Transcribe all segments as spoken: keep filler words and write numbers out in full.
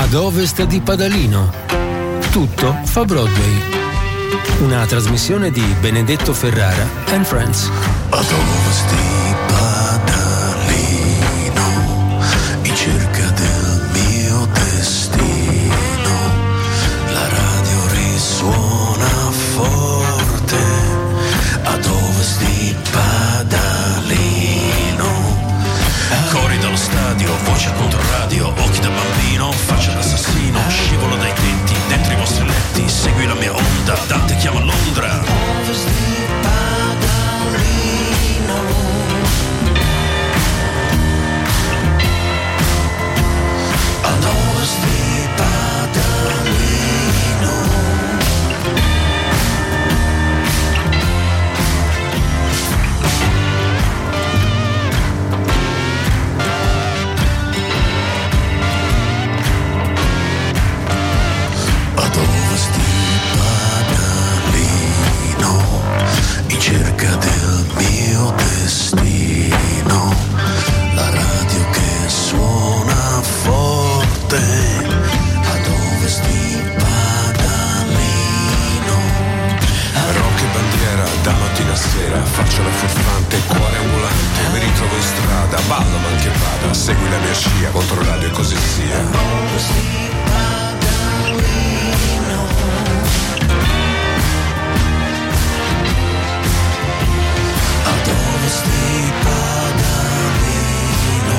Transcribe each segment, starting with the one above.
Ad ovest di Padalino. Tutto fa Broadway. Una trasmissione di Benedetto Ferrara and Friends. Ad ovest di Padalino, in cerca del mio destino, la radio risuona forte. Ad ovest di Padalino, cori dallo stadio, voce contro radio, occhi da bambino, faccia d'assassino, scivolo dai tetti, dentro i vostri letti, segui la mia onda, Dante chiama Londra. Ad ovest di Padalino, ad ovest di Padalino. Ad ovest di Padalino, in cerca del mio destino, la radio che suona forte. Ad ovest di Padalino, rock e bandiera da mattina a sera, faccio la furfante, cuore ambulante, mi ritrovo in strada, ballo mal che vada, segui la mia scia, contro radio e così sia. Ad ovest di Ad ovest di Padalino.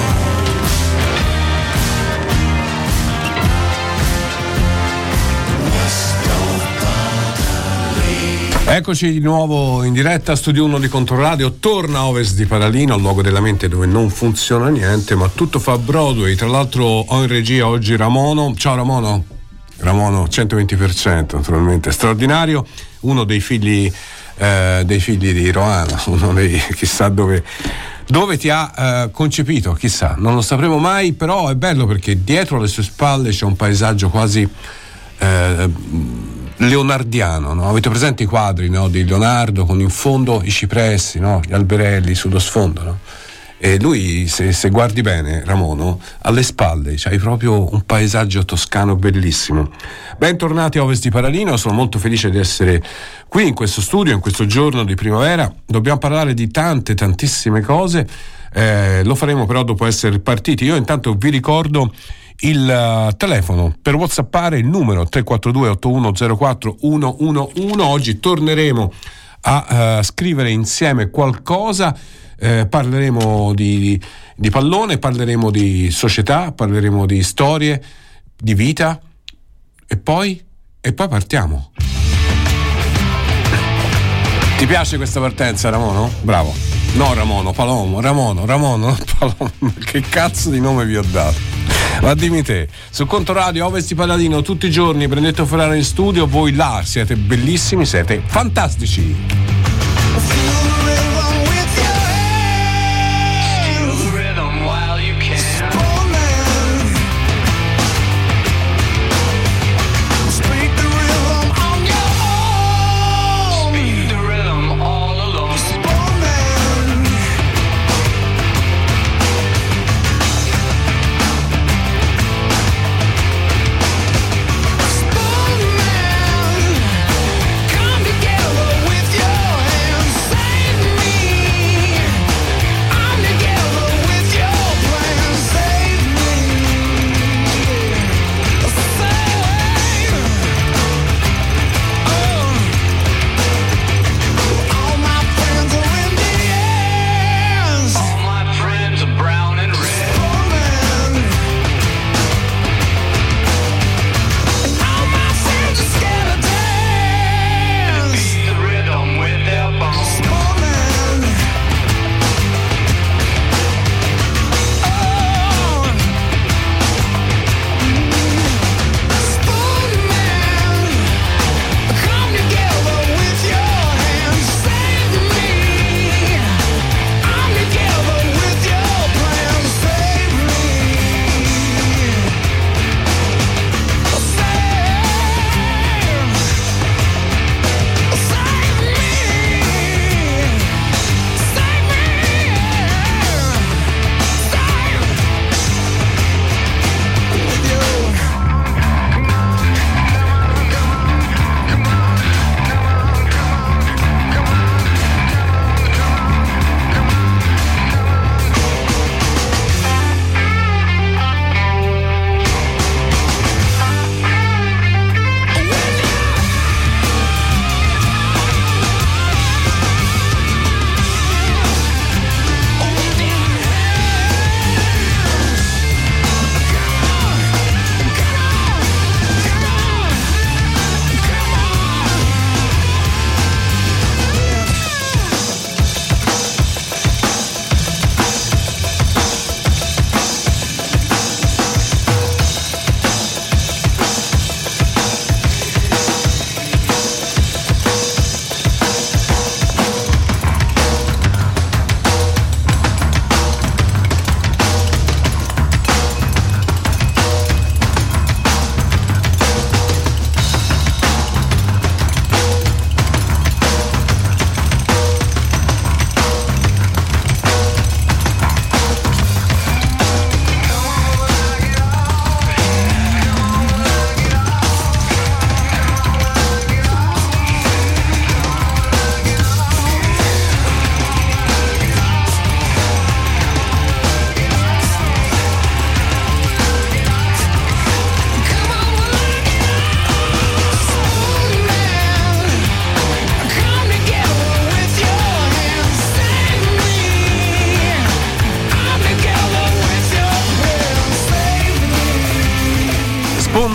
West of Padalino. Eccoci di nuovo in diretta, Studio uno di Controradio, torna a ovest di Padalino, al luogo della mente dove non funziona niente, ma tutto fa Broadway. Tra l'altro ho in regia oggi Ramono. Ciao Ramono. Ramono centoventi per cento, naturalmente, straordinario, uno dei figli eh, dei figli di Roana, uno dei, chissà dove dove ti ha eh, concepito, chissà, non lo sapremo mai, però è bello perché dietro alle sue spalle c'è un paesaggio quasi eh, leonardiano, no? Avete presente i quadri, no? Di Leonardo con in fondo i cipressi, no? Gli alberelli sullo sfondo, no? E lui, se, se guardi bene, Ramono, alle spalle c'hai proprio un paesaggio toscano bellissimo. Bentornati a Ovest di Padalino, sono molto felice di essere qui in questo studio, in questo giorno di primavera. Dobbiamo parlare di tante, tantissime cose, eh, lo faremo però dopo essere partiti. Io intanto vi ricordo il uh, telefono per whatsappare, il numero tre quattro due otto uno zero quattro uno uno uno. Oggi torneremo a uh, scrivere insieme qualcosa. Eh, parleremo di, di pallone, parleremo di società, parleremo di storie, di vita e poi e poi partiamo. Ti piace questa partenza, Ramono? Bravo. No, Ramono, Palomo, Ramono, Ramono, Palomo. Che cazzo di nome vi ho dato? Ma dimmi te, su Controradio Ovest di Padalino tutti i giorni, Benedetto Ferrara in studio, voi là siete bellissimi, siete fantastici. Come together with you.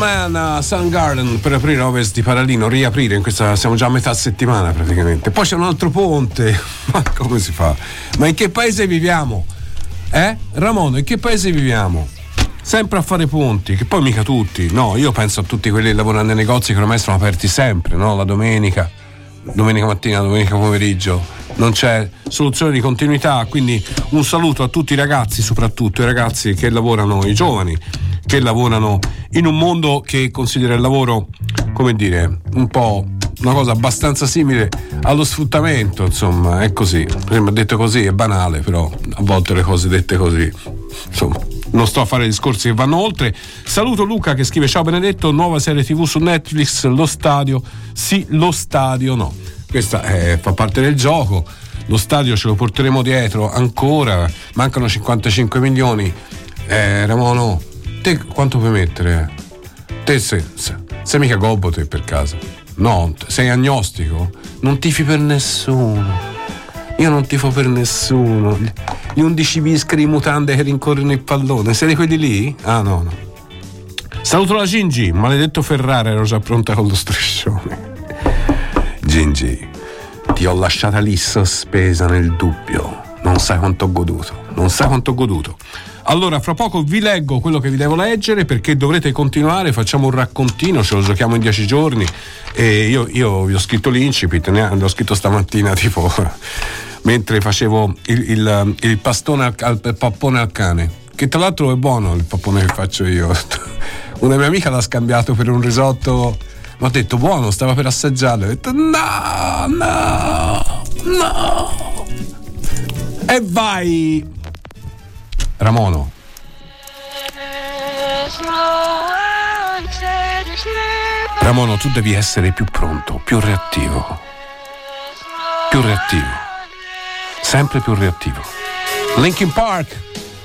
Man, Soundgarden per aprire Ovest di Paralino, riaprire in questa, siamo già a metà settimana praticamente. Poi c'è un altro ponte, ma come si fa? Ma in che paese viviamo? Eh? Ramon, in che paese viviamo? Sempre a fare ponti, che poi mica tutti, no, io penso a tutti quelli che lavorano nei negozi che ormai sono aperti sempre, no? La domenica, domenica mattina, domenica pomeriggio, non c'è soluzione di continuità, quindi un saluto a tutti i ragazzi, soprattutto i ragazzi che lavorano, i giovani, che lavorano in un mondo che considera il lavoro, come dire, un po' una cosa abbastanza simile allo sfruttamento, insomma, è così. Prima detto così è banale, però a volte le cose dette così, insomma, non sto a fare discorsi che vanno oltre. Saluto Luca che scrive: ciao Benedetto, nuova serie tv su Netflix, Lo Stadio. Sì, Lo Stadio no, questa è, fa parte del gioco. Lo stadio ce lo porteremo dietro ancora, mancano cinquantacinque milioni. eh, Ramono, te quanto puoi mettere? Te sei, sei mica gobbo te per caso? No, sei agnostico? Non tifi per nessuno. Io non tifo per nessuno. Gli undici biscari in mutande che rincorrono il pallone, sei di quelli lì? Ah no, no. Saluto la Gingi, maledetto Ferrara, ero già pronta con lo striscione. Gingi, ti ho lasciata lì sospesa nel dubbio. Non sai quanto ho goduto, non sai quanto ho goduto. Allora, fra poco vi leggo quello che vi devo leggere, perché dovrete continuare, facciamo un raccontino, ce lo giochiamo in dieci giorni. E io, io vi ho scritto l'incipit, ne l'ho scritto stamattina, tipo mentre facevo il, il, il pastone al, al il pappone al cane, che tra l'altro è buono il pappone che faccio io. Una mia amica l'ha scambiato per un risotto, mi ha detto buono, stava per assaggiarlo, ho detto no, no, no. E vai Ramono. Ramono, tu devi essere più pronto, più reattivo, più reattivo, sempre più reattivo. Linkin Park.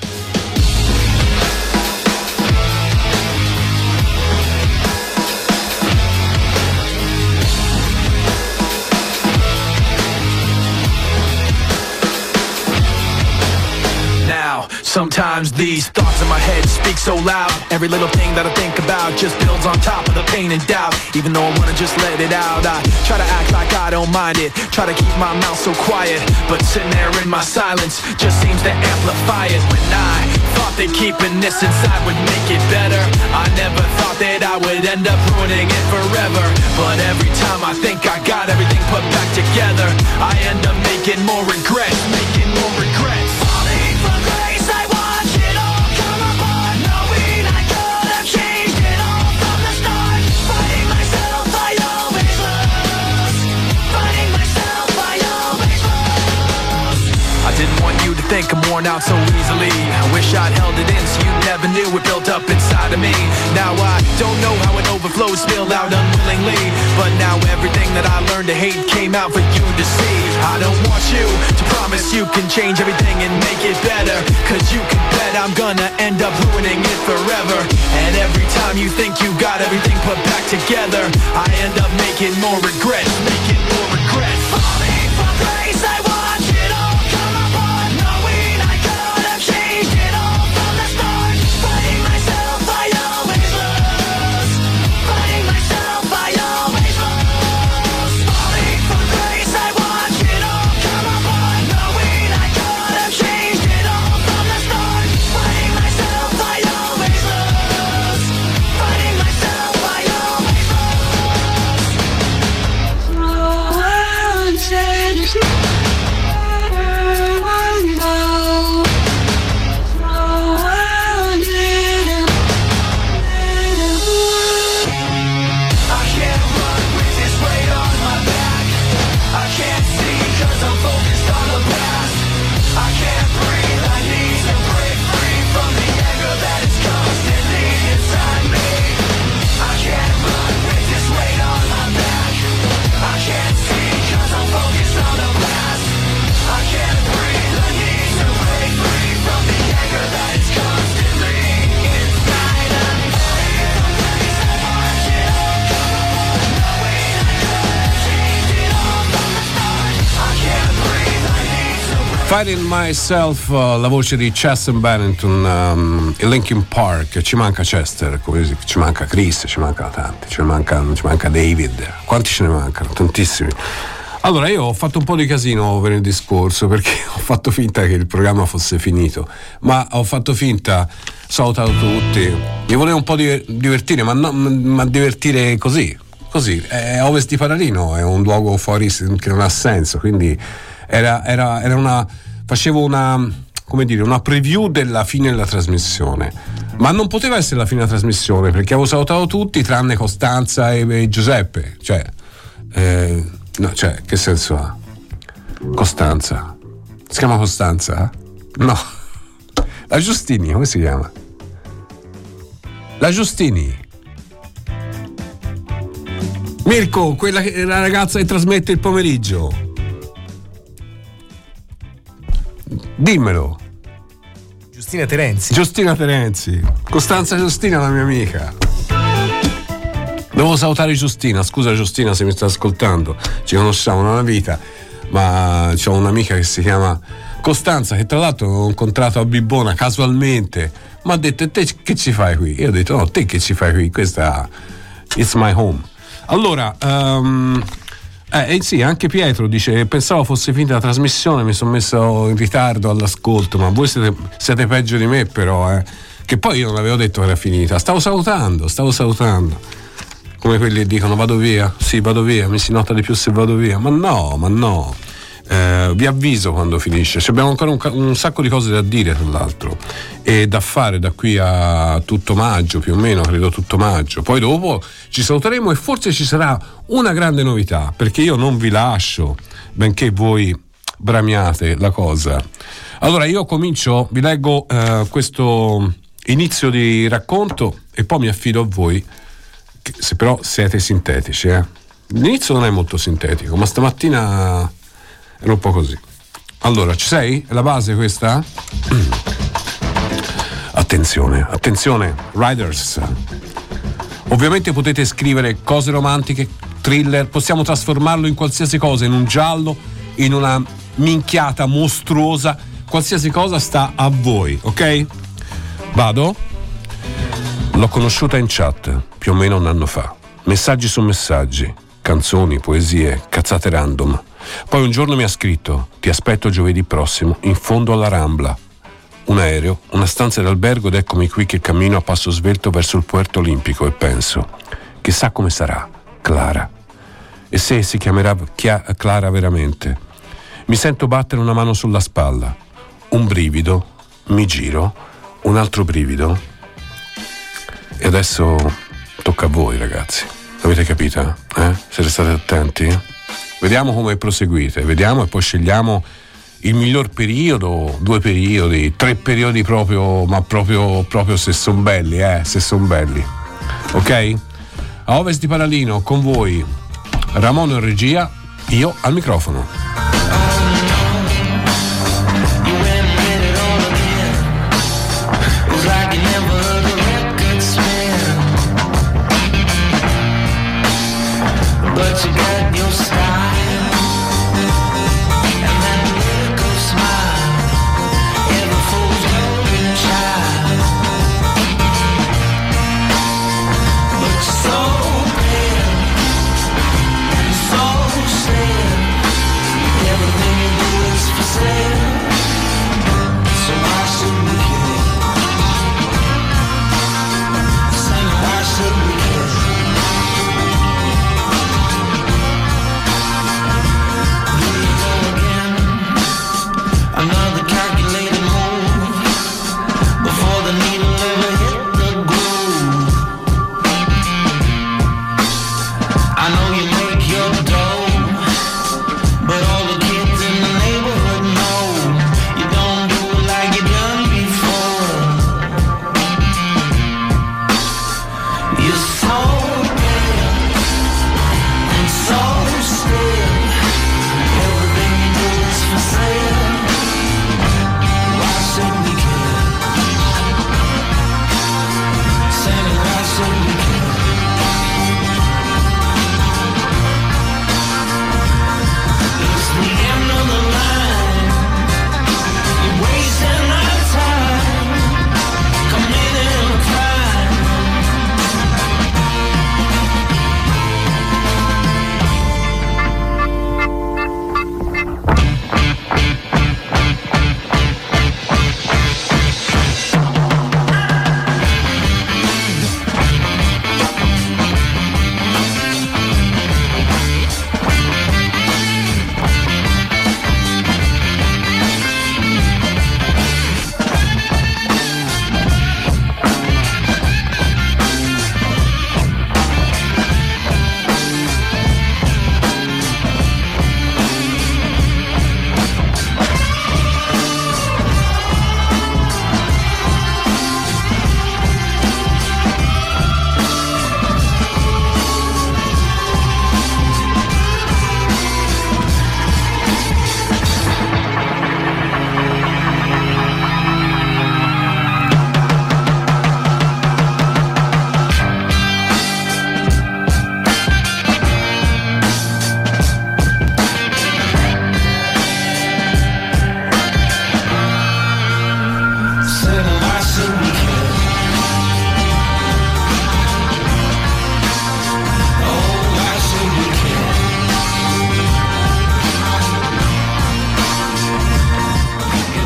Sometimes these thoughts in my head speak so loud. Every little thing that I think about just builds on top of the pain and doubt. Even though I wanna just let it out, I try to act like I don't mind it. Try to keep my mouth so quiet, but sitting there in my silence just seems to amplify it. When I thought that keeping this inside would make it better, I never thought that I would end up ruining it forever. But every time I think I got everything put back together, I end up making more regrets, making more regrets. Falling from grace, I watch it all come apart, knowing I could have changed it all from the start. Fighting myself, I always lose. Fighting myself, I always lose. I didn't want you to think I'm worn out so easily. I wish I'd held it in so you never knew it built up inside of me. Now I don't know how it overflowed, spilled out unwillingly, but now everything that I learned to hate came out for you to see. I don't want you to promise you can change everything and make it better, cause you can bet I'm gonna end up ruining it forever. And every time you think you got everything put back together, I end up making more regrets, making more regrets. Falling from grace, I watch it all come apart, knowing I could have changed it all from the start. Fighting myself, I always lose. Fighting myself, I always lose. Falling from grace, I watch it all come apart, knowing I could have changed it all from the start. Fighting myself, I always lose. Fighting myself, I always lose. Finding Myself, uh, la voce di Chester Bennington, um, e Linkin Park. Ci manca Chester, come, ci manca Chris, ci mancano tanti, ci manca, ci manca David. Quanti ce ne mancano? Tantissimi. Allora, io ho fatto un po' di casino venerdì scorso perché ho fatto finta che il programma fosse finito, ma ho fatto finta, salutato tutti, mi volevo un po' divertire, ma, no, ma divertire così, così. È Ovest di Paralino, è un luogo fuori che non ha senso, quindi Era, era, era una facevo una come dire una preview della fine della trasmissione, ma non poteva essere la fine della trasmissione perché avevo salutato tutti tranne Costanza e, e Giuseppe, cioè, eh, no, cioè che senso ha? Costanza si chiama Costanza? No, la Giustini, come si chiama? La Giustini, Mirko, quella che, la ragazza che trasmette il pomeriggio. Dimmelo. Giustina Terenzi. Giustina Terenzi. Costanza Giustina, la mia amica. Devo salutare Giustina. Scusa Giustina se mi sta ascoltando. Ci conosciamo da una vita, ma c'ho un'amica che si chiama Costanza, che tra l'altro ho incontrato a Bibbona casualmente. Mi ha detto: e te che ci fai qui? Io ho detto: no, te che ci fai qui? Questa it's my home. Allora, um, Eh, eh sì, anche Pietro dice: pensavo fosse finita la trasmissione, mi sono messo in ritardo all'ascolto, ma voi siete, siete peggio di me, però, eh. Che poi io non avevo detto che era finita, stavo salutando, stavo salutando. Come quelli che dicono: vado via, sì, vado via, mi si nota di più se vado via. Ma no, ma no. Eh, vi avviso quando finisce. Ci abbiamo ancora un, un sacco di cose da dire, tra l'altro, e da fare da qui a tutto maggio, più o meno, credo tutto maggio. Poi dopo ci saluteremo e forse ci sarà una grande novità, perché io non vi lascio benché voi bramiate la cosa. Allora io comincio, vi leggo eh, questo inizio di racconto e poi mi affido a voi, che, se però siete sintetici, eh. L'inizio non è molto sintetico, ma stamattina era un po' così. Allora, ci sei? È la base questa? Attenzione, attenzione, Riders. Ovviamente potete scrivere cose romantiche, thriller, possiamo trasformarlo in qualsiasi cosa, in un giallo, in una minchiata mostruosa, qualsiasi cosa sta a voi, ok? Vado? L'ho conosciuta in chat, più o meno un anno fa. Messaggi su messaggi, canzoni, poesie, cazzate random. Poi un giorno mi ha scritto: ti aspetto giovedì prossimo in fondo alla Rambla. Un aereo, una stanza d'albergo ed eccomi qui che cammino a passo svelto verso il Puerto Olimpico e penso: chissà come sarà Clara, e se si chiamerà Chia- Clara veramente. Mi sento battere una mano sulla spalla, un brivido, mi giro, un altro brivido e adesso tocca a voi, ragazzi. L'avete capita? Eh? Siete stati attenti? Vediamo come proseguite, vediamo e poi scegliamo il miglior periodo, due periodi, tre periodi proprio, ma proprio, proprio se sono belli, eh, se sono belli. Ok? A Ovest di Paralino con voi Ramon in regia, io al microfono. So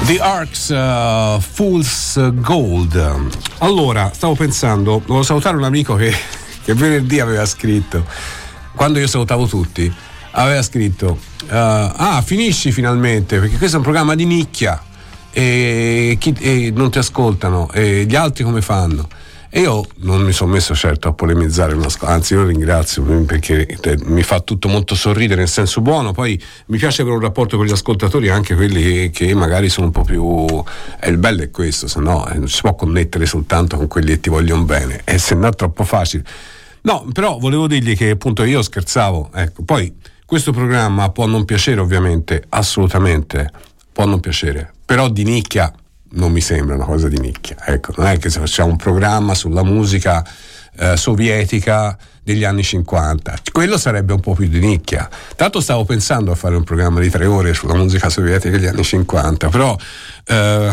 The Arcs, uh, Fool's Gold. Allora, stavo pensando, volevo salutare un amico che, che venerdì aveva scritto, quando io salutavo tutti, aveva scritto uh, ah, finisci finalmente, perché questo è un programma di nicchia e, chi, e non ti ascoltano, e gli altri come fanno? E io non mi sono messo certo a polemizzare, anzi io ringrazio perché mi fa tutto molto sorridere nel senso buono. Poi mi piace avere un rapporto con gli ascoltatori, anche quelli che magari sono un po' più, e il bello è questo, se no non si può connettere soltanto con quelli che ti vogliono bene, e se no è troppo facile. No, però volevo dirgli che appunto io scherzavo, ecco. Poi questo programma può non piacere, ovviamente, assolutamente può non piacere, però di nicchia non mi sembra una cosa di nicchia, ecco. Non è che se facciamo un programma sulla musica eh, sovietica degli anni cinquanta, quello sarebbe un po' più di nicchia. Tanto stavo pensando a fare un programma di tre ore sulla musica sovietica degli anni cinquanta, però eh,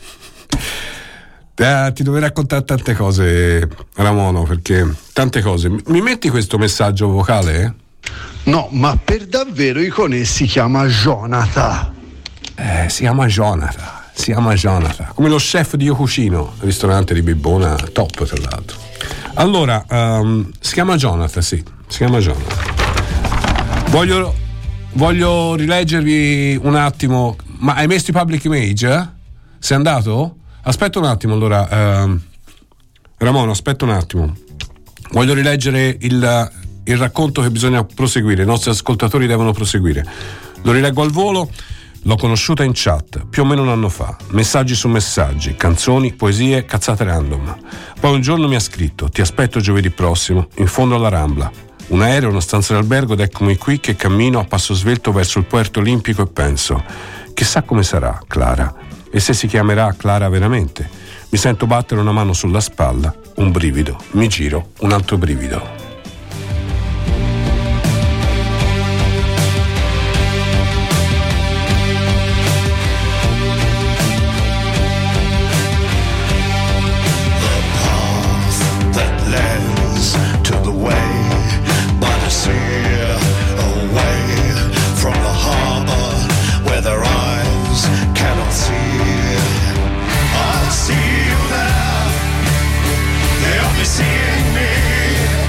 eh, ti dovrei raccontare tante cose, Ramono, perché tante cose. Mi metti questo messaggio vocale? No, ma per davvero Iconè si chiama Jonathan. Eh, si chiama Jonathan. Si chiama Jonathan, come lo chef di Io Cucino, il ristorante di Bibbona, top tra l'altro. Allora, um, si chiama Jonathan, sì, si chiama Jonathan. Voglio, voglio rileggervi un attimo, ma hai messo i public image? Eh? Sei andato? Aspetta un attimo, allora, um, Ramon, aspetta un attimo. Voglio rileggere il, il racconto che bisogna proseguire, i nostri ascoltatori devono proseguire. Lo rileggo al volo. L'ho conosciuta in chat più o meno un anno fa, messaggi su messaggi, canzoni, poesie, cazzate random. Poi un giorno mi ha scritto: ti aspetto giovedì prossimo, in fondo alla Rambla. Un aereo, una stanza d'albergo ed eccomi qui che cammino a passo svelto verso il Puerto Olimpico e penso: chissà come sarà Clara, e se si chiamerà Clara veramente. Mi sento battere una mano sulla spalla, un brivido, mi giro, un altro brivido. Seeing me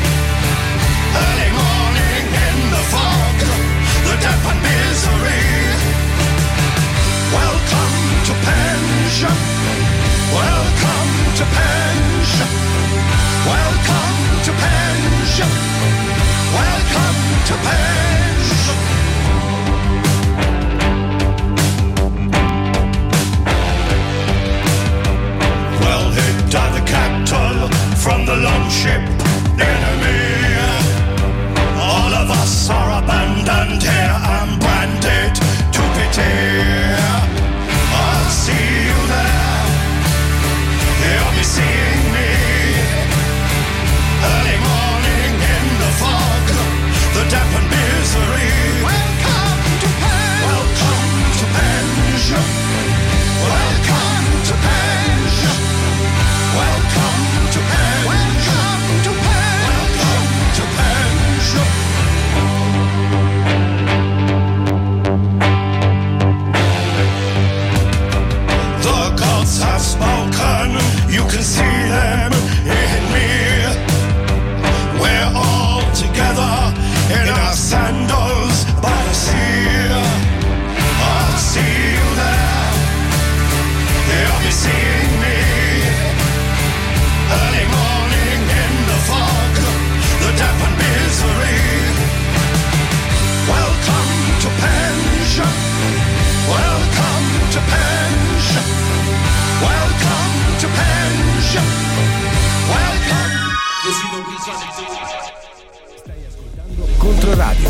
Controradio.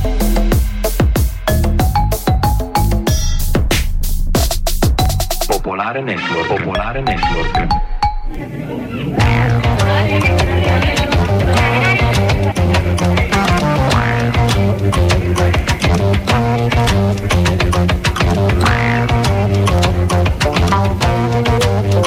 Popolare Network. Popolare Network.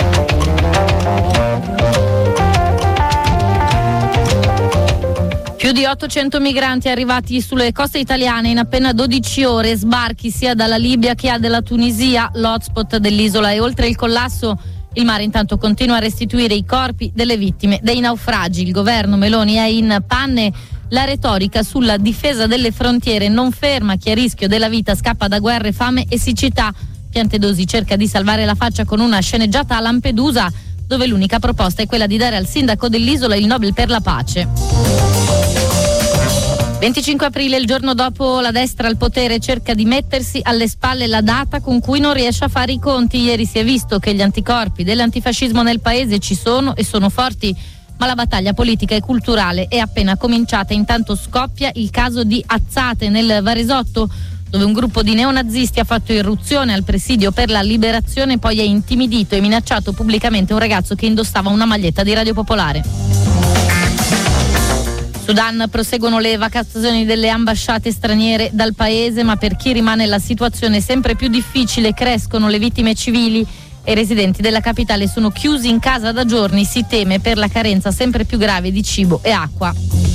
Più di ottocento migranti arrivati sulle coste italiane in appena dodici ore, sbarchi sia dalla Libia che dalla Tunisia, l'hotspot dell'isola, e oltre il collasso il mare intanto continua a restituire i corpi delle vittime dei naufragi. Il governo Meloni è in panne, la retorica sulla difesa delle frontiere non ferma chi a rischio della vita scappa da guerre, fame e siccità. Piantedosi cerca di salvare la faccia con una sceneggiata a Lampedusa, dove l'unica proposta è quella di dare al sindaco dell'isola il Nobel per la pace. venticinque aprile, il giorno dopo la destra al potere cerca di mettersi alle spalle la data con cui non riesce a fare i conti. Ieri si è visto che gli anticorpi dell'antifascismo nel paese ci sono e sono forti, ma la battaglia politica e culturale è appena cominciata. Intanto scoppia il caso di Azzate nel Varesotto, dove un gruppo di neonazisti ha fatto irruzione al presidio per la liberazione e poi ha intimidito e minacciato pubblicamente un ragazzo che indossava una maglietta di Radio Popolare. Sudan, proseguono le evacuazioni delle ambasciate straniere dal paese, ma per chi rimane la situazione è sempre più difficile, crescono le vittime civili e i residenti della capitale sono chiusi in casa da giorni, si teme per la carenza sempre più grave di cibo e acqua.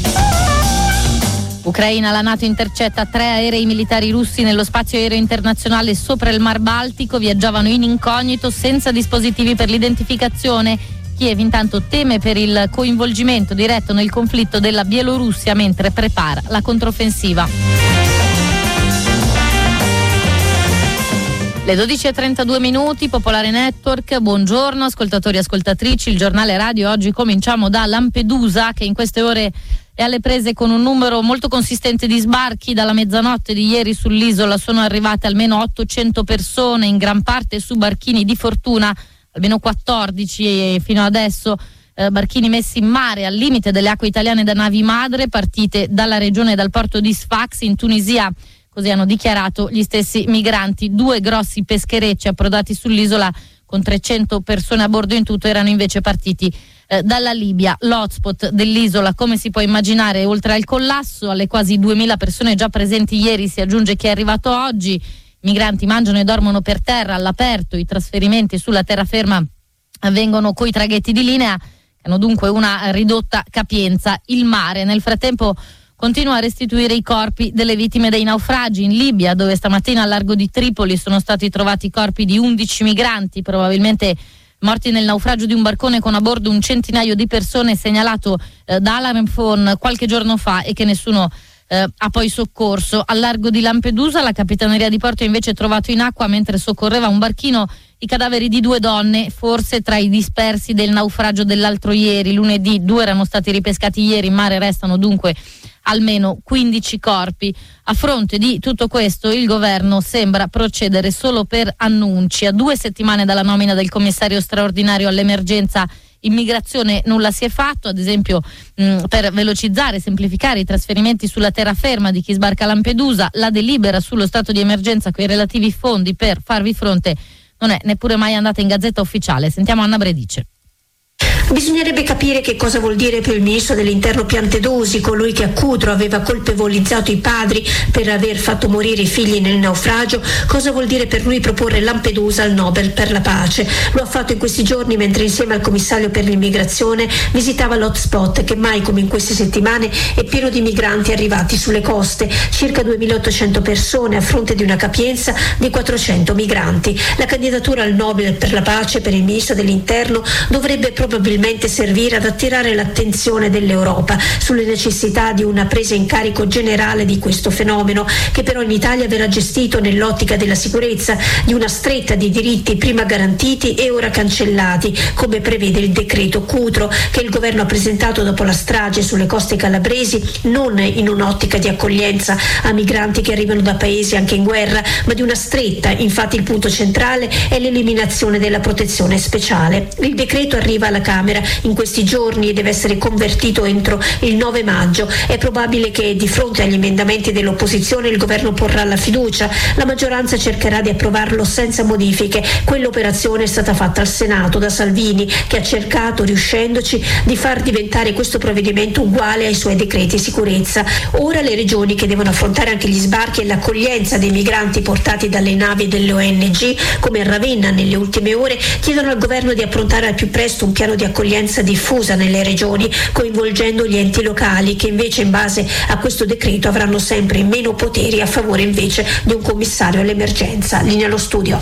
Ucraina, la NATO intercetta tre aerei militari russi nello spazio aereo internazionale sopra il Mar Baltico, viaggiavano in incognito senza dispositivi per l'identificazione. Kiev intanto teme per il coinvolgimento diretto nel conflitto della Bielorussia mentre prepara la controffensiva. Le dodici e trentadue minuti, Popolare Network, buongiorno ascoltatori e ascoltatrici, il giornale radio. Oggi cominciamo da Lampedusa, che in queste ore è alle prese con un numero molto consistente di sbarchi. Dalla mezzanotte di ieri sull'isola sono arrivate almeno ottocento persone, in gran parte su barchini di fortuna, almeno quattordici e fino adesso eh, barchini messi in mare al limite delle acque italiane da navi madre, partite dalla regione e dal porto di Sfax in Tunisia. Così hanno dichiarato gli stessi migranti. Due grossi pescherecci approdati sull'isola con trecento persone a bordo in tutto erano invece partiti eh, dalla Libia. L'hotspot dell'isola, come si può immaginare, oltre al collasso, alle quasi duemila persone già presenti ieri si aggiunge chi è arrivato oggi. I migranti mangiano e dormono per terra, all'aperto. I trasferimenti sulla terraferma avvengono coi traghetti di linea, che hanno dunque una ridotta capienza. Il mare, nel frattempo, continua a restituire i corpi delle vittime dei naufragi. In Libia, dove stamattina al largo di Tripoli sono stati trovati i corpi di undici migranti, probabilmente morti nel naufragio di un barcone con a bordo un centinaio di persone, segnalato eh, da Alarm Phone qualche giorno fa e che nessuno eh, ha poi soccorso. Al largo di Lampedusa la Capitaneria di Porto ha invece trovato in acqua, mentre soccorreva un barchino, i cadaveri di due donne, forse tra i dispersi del naufragio dell'altro ieri, lunedì. Due erano stati ripescati ieri, in mare restano dunque almeno quindici corpi. A fronte di tutto questo il governo sembra procedere solo per annunci. A due settimane dalla nomina del commissario straordinario all'emergenza immigrazione nulla si è fatto, ad esempio mh, per velocizzare e semplificare i trasferimenti sulla terraferma di chi sbarca a Lampedusa. La delibera sullo stato di emergenza con i relativi fondi per farvi fronte non è neppure mai andata in Gazzetta Ufficiale. Sentiamo Anna Bredice. Bisognerebbe capire che cosa vuol dire per il ministro dell'Interno Piantedosi, colui che a Cutro aveva colpevolizzato i padri per aver fatto morire i figli nel naufragio, cosa vuol dire per lui proporre Lampedusa al Nobel per la pace. Lo ha fatto in questi giorni mentre insieme al commissario per l'immigrazione visitava l'hotspot che mai come in queste settimane è pieno di migranti arrivati sulle coste, circa duemilaottocento persone a fronte di una capienza di quattrocento migranti. La candidatura al Nobel per la pace per il ministro dell'Interno dovrebbe probabilmente servire ad attirare l'attenzione dell'Europa sulle necessità di una presa in carico generale di questo fenomeno, che però in Italia verrà gestito nell'ottica della sicurezza, di una stretta di diritti prima garantiti e ora cancellati, come prevede il decreto Cutro che il governo ha presentato dopo la strage sulle coste calabresi, non in un'ottica di accoglienza a migranti che arrivano da paesi anche in guerra, ma di una stretta. Infatti il punto centrale è l'eliminazione della protezione speciale. Il decreto arriva alla Camera in questi giorni e deve essere convertito entro il nove maggio. È probabile che di fronte agli emendamenti dell'opposizione il governo porrà la fiducia, la maggioranza cercherà di approvarlo senza modifiche. Quell'operazione è stata fatta al Senato da Salvini, che ha cercato, riuscendoci, di far diventare questo provvedimento uguale ai suoi decreti sicurezza. Ora le regioni, che devono affrontare anche gli sbarchi e l'accoglienza dei migranti portati dalle navi delle O N G, come a Ravenna nelle ultime ore, chiedono al governo di approntare al più presto un piano di accoglienza un'accoglienza diffusa nelle regioni, coinvolgendo gli enti locali che invece in base a questo decreto avranno sempre meno poteri a favore invece di un commissario all'emergenza. Linea allo studio.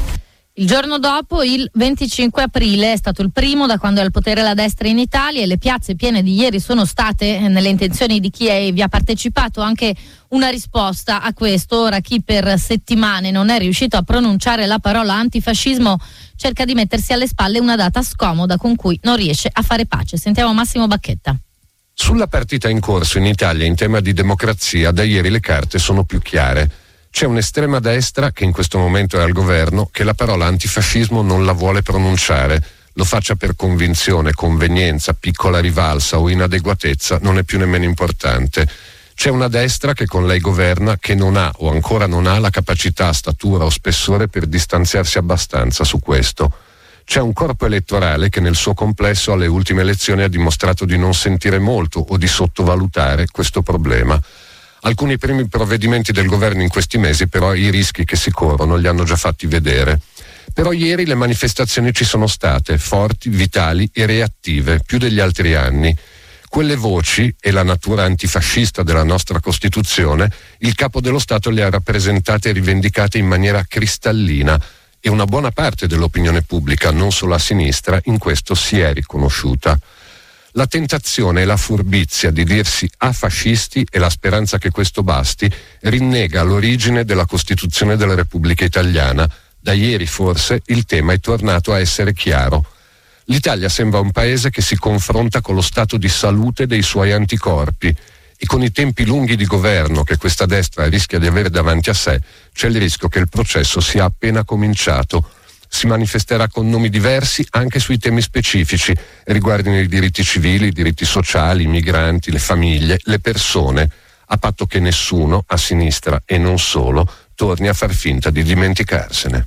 Il giorno dopo, il venticinque aprile, è stato il primo da quando è al potere la destra in Italia, e le piazze piene di ieri sono state, nelle intenzioni di chi è, vi ha partecipato, anche una risposta a questo. Ora chi per settimane non è riuscito a pronunciare la parola antifascismo cerca di mettersi alle spalle una data scomoda con cui non riesce a fare pace. Sentiamo Massimo Bacchetta. Sulla partita in corso in Italia in tema di democrazia, da ieri le carte sono più chiare. C'è un'estrema destra, che in questo momento è al governo, che la parola antifascismo non la vuole pronunciare. Lo faccia per convinzione, convenienza, piccola rivalsa o inadeguatezza, non è più nemmeno importante. C'è una destra che con lei governa, che non ha o ancora non ha la capacità, statura o spessore per distanziarsi abbastanza su questo. C'è un corpo elettorale che nel suo complesso alle ultime elezioni ha dimostrato di non sentire molto o di sottovalutare questo problema. Alcuni primi provvedimenti del governo in questi mesi però i rischi che si corrono li hanno già fatti vedere. Però ieri le manifestazioni ci sono state, forti, vitali e reattive, più degli altri anni. Quelle voci e la natura antifascista della nostra Costituzione, il Capo dello Stato le ha rappresentate e rivendicate in maniera cristallina, e una buona parte dell'opinione pubblica, non solo a sinistra, in questo si è riconosciuta. La tentazione e la furbizia di dirsi afascisti e la speranza che questo basti rinnega l'origine della Costituzione della Repubblica Italiana. Da ieri forse il tema è tornato a essere chiaro. L'Italia sembra un paese che si confronta con lo stato di salute dei suoi anticorpi, e con i tempi lunghi di governo che questa destra rischia di avere davanti a sé c'è il rischio che il processo sia appena cominciato. Si manifesterà con nomi diversi anche sui temi specifici riguardino i diritti civili, i diritti sociali, i migranti, le famiglie, le persone, a patto che nessuno, a sinistra e non solo, torni a far finta di dimenticarsene.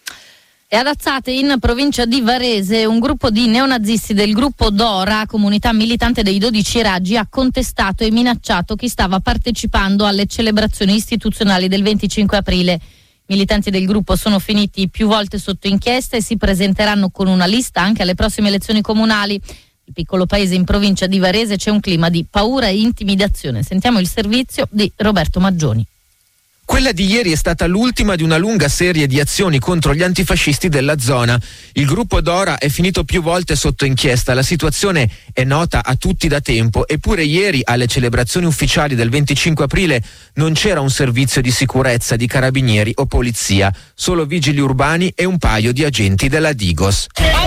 E ad Azzate, in provincia di Varese, un gruppo di neonazisti del gruppo Dora, comunità militante dei dodici Raggi, ha contestato e minacciato chi stava partecipando alle celebrazioni istituzionali del venticinque aprile. I militanti del gruppo sono finiti più volte sotto inchiesta e si presenteranno con una lista anche alle prossime elezioni comunali. Nel piccolo paese in provincia di Varese c'è un clima di paura e intimidazione. Sentiamo il servizio di Roberto Maggioni. Quella di ieri è stata l'ultima di una lunga serie di azioni contro gli antifascisti della zona. Il gruppo Dora è finito più volte sotto inchiesta, la situazione è nota a tutti da tempo, eppure ieri alle celebrazioni ufficiali del venticinque aprile non c'era un servizio di sicurezza di carabinieri o polizia, solo vigili urbani e un paio di agenti della Digos.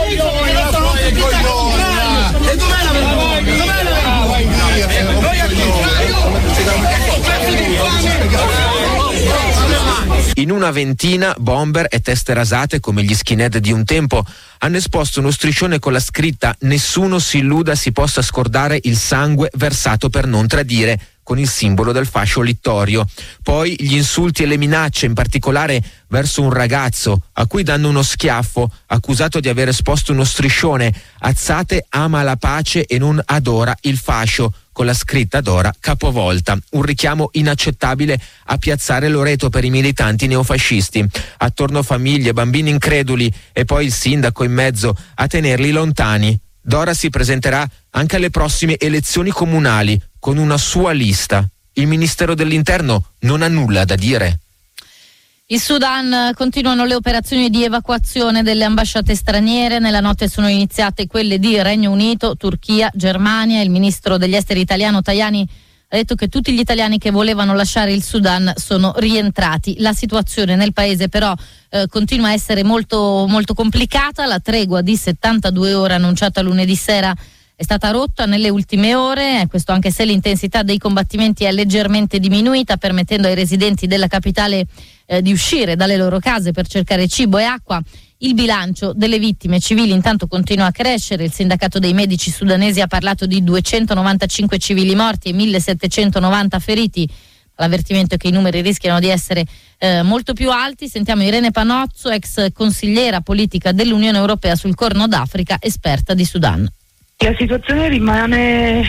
In una ventina, bomber e teste rasate come gli skinhead di un tempo hanno esposto uno striscione con la scritta "Nessuno si illuda si possa scordare il sangue versato per non tradire", con il simbolo del fascio littorio. Poi gli insulti e le minacce, in particolare verso un ragazzo a cui danno uno schiaffo, accusato di aver esposto uno striscione "Azzate ama la pace e non adora il fascio", con la scritta Dora capovolta, un richiamo inaccettabile a piazzare Loreto per i militanti neofascisti. Attorno famiglie, bambini increduli e poi il sindaco in mezzo a tenerli lontani. Dora si presenterà anche alle prossime elezioni comunali con una sua lista. Il Ministero dell'Interno non ha nulla da dire. In Sudan continuano le operazioni di evacuazione delle ambasciate straniere. Nella notte sono iniziate quelle di Regno Unito, Turchia, Germania. Il ministro degli esteri italiano Tajani ha detto che tutti gli italiani che volevano lasciare il Sudan sono rientrati. La situazione nel paese però eh, continua a essere molto, molto complicata. La tregua di settantadue ore annunciata lunedì sera è stata rotta nelle ultime ore, questo anche se l'intensità dei combattimenti è leggermente diminuita, permettendo ai residenti della capitale eh, di uscire dalle loro case per cercare cibo e acqua. Il bilancio delle vittime civili intanto continua a crescere. Il sindacato dei medici sudanesi ha parlato di duecentonovantacinque civili morti e millesettecentonovanta feriti. L'avvertimento è che i numeri rischiano di essere eh, molto più alti. Sentiamo Irene Panozzo, ex consigliera politica dell'Unione Europea sul Corno d'Africa, esperta di Sudan. La situazione rimane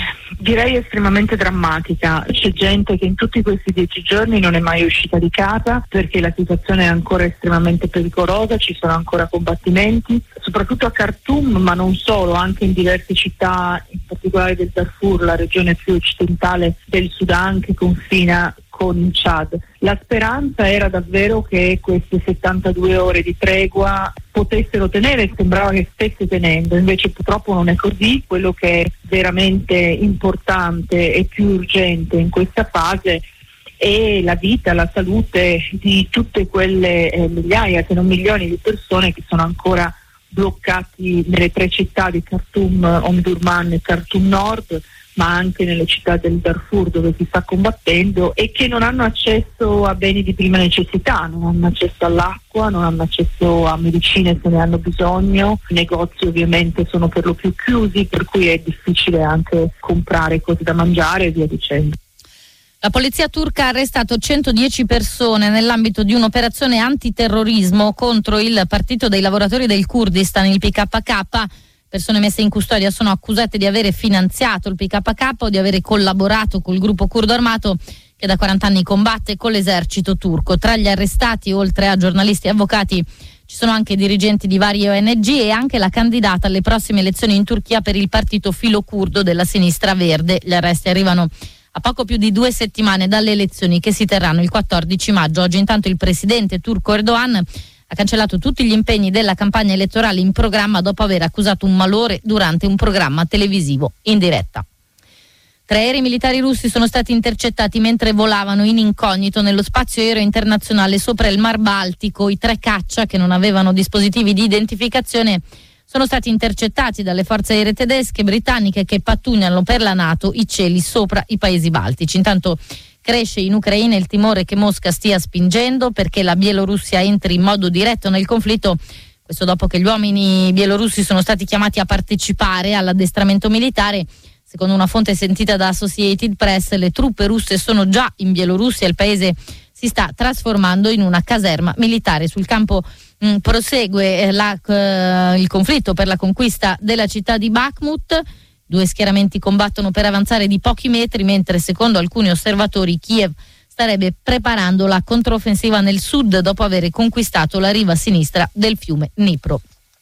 Direi estremamente drammatica. C'è gente che in tutti questi dieci giorni non è mai uscita di casa perché la situazione è ancora estremamente pericolosa, ci sono ancora combattimenti, soprattutto a Khartoum, ma non solo, anche in diverse città, in particolare del Darfur, la regione più occidentale del Sudan che confina con il Chad. La speranza era davvero che queste settantadue ore di tregua potessero tenere, sembrava che stesse tenendo, invece purtroppo non è così. Quello che è veramente importante e più urgente in questa fase è la vita, la salute di tutte quelle eh, migliaia, se non milioni di persone che sono ancora bloccati nelle tre città di Khartoum, Omdurman e Khartoum Nord, ma anche nelle città del Darfur dove si sta combattendo, e che non hanno accesso a beni di prima necessità, non hanno accesso all'acqua, non hanno accesso a medicine se ne hanno bisogno, i negozi ovviamente sono per lo più chiusi, per cui è difficile anche comprare cose da mangiare e via dicendo. La polizia turca ha arrestato centodieci persone nell'ambito di un'operazione antiterrorismo contro il Partito dei Lavoratori del Kurdistan, il P K K. Persone messe in custodia sono accusate di avere finanziato il P K K o di avere collaborato col gruppo curdo armato che da quaranta anni combatte con l'esercito turco. Tra gli arrestati, oltre a giornalisti e avvocati, ci sono anche dirigenti di varie O N G e anche la candidata alle prossime elezioni in Turchia per il partito filocurdo della Sinistra Verde. Gli arresti arrivano a poco più di due settimane dalle elezioni che si terranno il quattordici maggio. Oggi intanto il presidente turco Erdogan ha cancellato tutti gli impegni della campagna elettorale in programma dopo aver accusato un malore durante un programma televisivo in diretta. Tre aerei militari russi sono stati intercettati mentre volavano in incognito nello spazio aereo internazionale sopra il Mar Baltico. I tre caccia, che non avevano dispositivi di identificazione, sono stati intercettati dalle forze aeree tedesche e britanniche che pattugliano per la NATO i cieli sopra i paesi baltici. Intanto cresce in Ucraina il timore che Mosca stia spingendo perché la Bielorussia entri in modo diretto nel conflitto, questo dopo che gli uomini bielorussi sono stati chiamati a partecipare all'addestramento militare. Secondo una fonte sentita da Associated Press, le truppe russe sono già in Bielorussia e il paese si sta trasformando in una caserma militare. Sul campo mh, prosegue eh, la, eh, il conflitto per la conquista della città di Bakhmut. Due schieramenti combattono per avanzare di pochi metri, mentre secondo alcuni osservatori Kiev starebbe preparando la controffensiva nel sud dopo aver conquistato la riva sinistra del fiume Dnipro.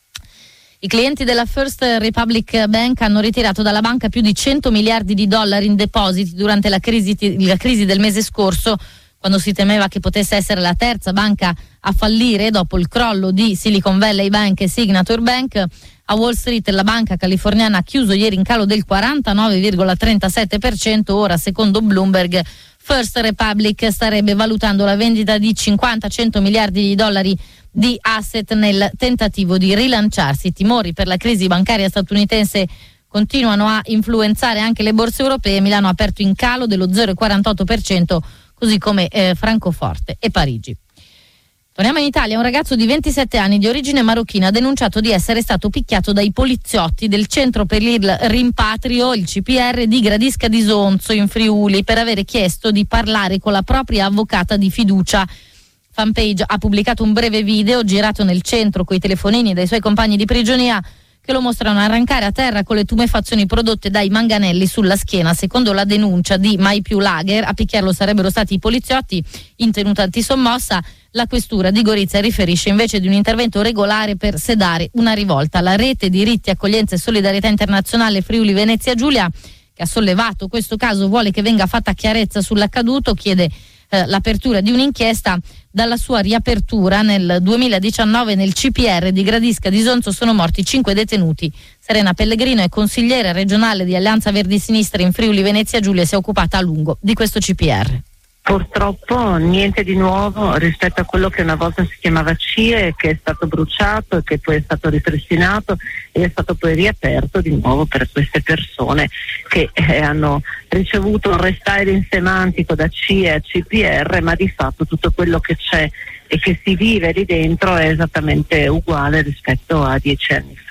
I clienti della First Republic Bank hanno ritirato dalla banca più di cento miliardi di dollari in depositi durante la crisi, la crisi del mese scorso, quando si temeva che potesse essere la terza banca a fallire dopo il crollo di Silicon Valley Bank e Signature Bank. A Wall Street la banca californiana ha chiuso ieri in calo del quarantanove virgola trentasette per cento. Ora, secondo Bloomberg, First Republic starebbe valutando la vendita di cinquanta cento miliardi di dollari di asset nel tentativo di rilanciarsi. I timori per la crisi bancaria statunitense continuano a influenzare anche le borse europee. Milano ha aperto in calo dello zero virgola quarantotto per cento, così come eh, Francoforte e Parigi. Torniamo in Italia. Un ragazzo di ventisette anni di origine marocchina ha denunciato di essere stato picchiato dai poliziotti del centro per il rimpatrio, il C P R di Gradisca di Sonzo in Friuli, per avere chiesto di parlare con la propria avvocata di fiducia. Fanpage ha pubblicato un breve video girato nel centro coi telefonini dai suoi compagni di prigionia che lo mostrano arrancare a terra con le tumefazioni prodotte dai manganelli sulla schiena. Secondo la denuncia di Mai Più Lager, a picchiarlo sarebbero stati i poliziotti in tenuta antisommossa. La questura di Gorizia riferisce invece di un intervento regolare per sedare una rivolta. La rete diritti, accoglienza e solidarietà internazionale Friuli Venezia Giulia, che ha sollevato questo caso, vuole che venga fatta chiarezza sull'accaduto, chiede eh, l'apertura di un'inchiesta. Dalla sua riapertura nel duemiladiciannove nel C P R di Gradisca di Sonzo sono morti cinque detenuti. Serena Pellegrino è consigliere regionale di Alleanza Verdi Sinistra in Friuli Venezia Giulia, si è occupata a lungo di questo C P R. Purtroppo niente di nuovo rispetto a quello che una volta si chiamava C I E, che è stato bruciato e che poi è stato ripristinato e è stato poi riaperto di nuovo per queste persone che eh, hanno ricevuto un restyling semantico da C I E a C P R, ma di fatto tutto quello che c'è e che si vive lì dentro è esattamente uguale rispetto a dieci anni fa.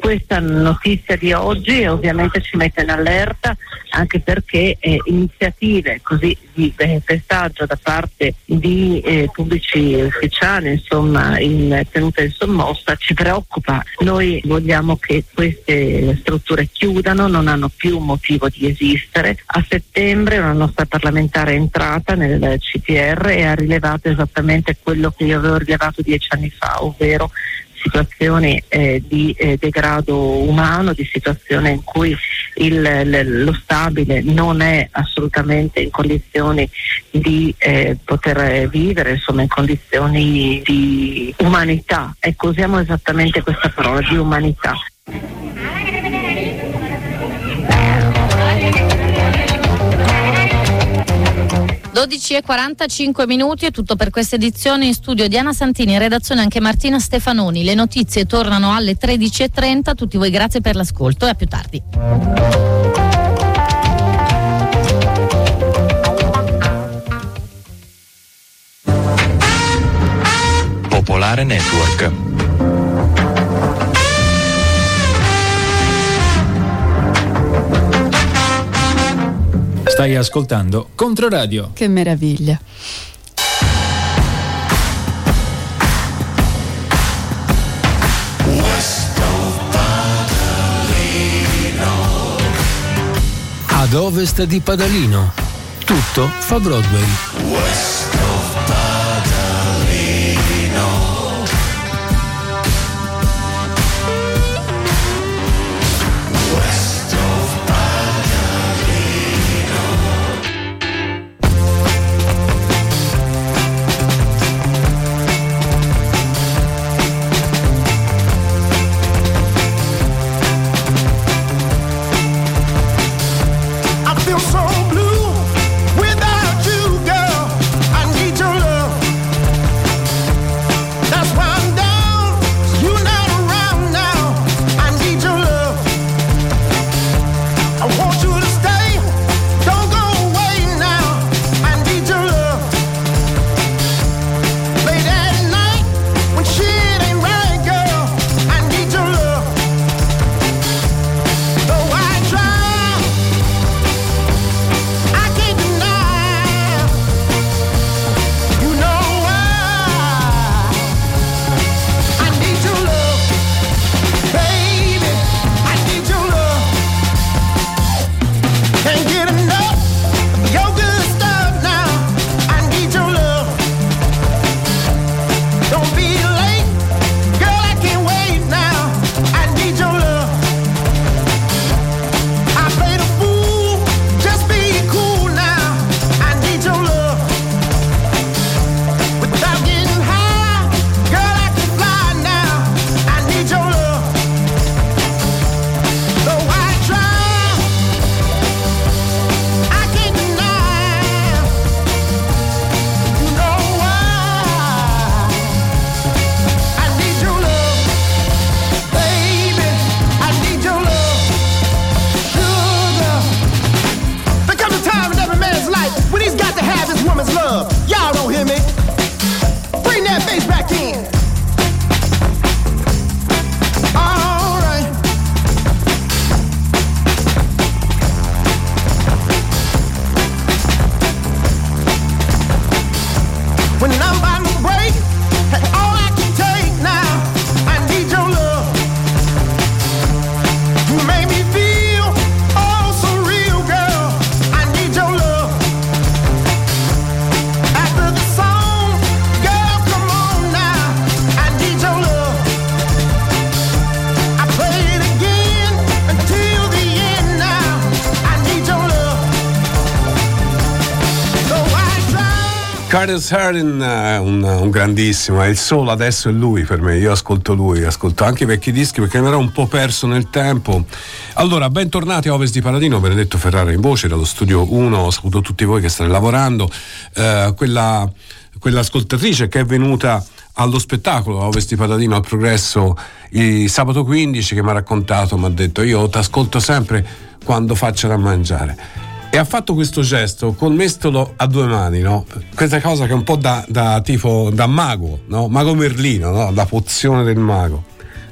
questa notizia di oggi ovviamente ci mette in allerta, anche perché eh, iniziative così di eh, pestaggio da parte di eh, pubblici ufficiali, insomma, in tenuta in sommossa, ci preoccupa. Noi vogliamo che queste strutture chiudano, non hanno più motivo di esistere. A settembre una nostra parlamentare è entrata nel C P R e ha rilevato esattamente quello che io avevo rilevato dieci anni fa, ovvero situazioni eh, di eh, degrado umano, di situazione in cui il, l, lo stabile non è assolutamente in condizioni di eh, poter vivere, insomma in condizioni di umanità. Ecco, usiamo esattamente questa parola, di umanità. dodici e quarantacinque minuti è tutto per questa edizione. In studio Diana Santini, in redazione anche Martina Stefanoni. Le notizie tornano alle tredici e trenta. Tutti voi grazie per l'ascolto e a più tardi. Popolare Network. Stai ascoltando Controradio. Che meraviglia. Ad ovest di Padalino. Tutto fa Broadway. Curtis Hardin, un, un grandissimo, è il solo, adesso è lui per me, io ascolto lui, ascolto anche i vecchi dischi perché mi ero un po' perso nel tempo. Allora, bentornati a Ovest di Paladino, Benedetto Ferrara in voce dallo studio uno, saluto tutti voi che state lavorando, eh, quella, quell'ascoltatrice che è venuta allo spettacolo a Ovest di Paladino al Progresso il sabato quindici che mi ha raccontato, mi ha detto io ti ascolto sempre quando faccio da mangiare. E ha fatto questo gesto col mestolo a due mani, no? Questa cosa che è un po' da, da tipo da mago, no? Mago Merlino, no? La pozione del mago.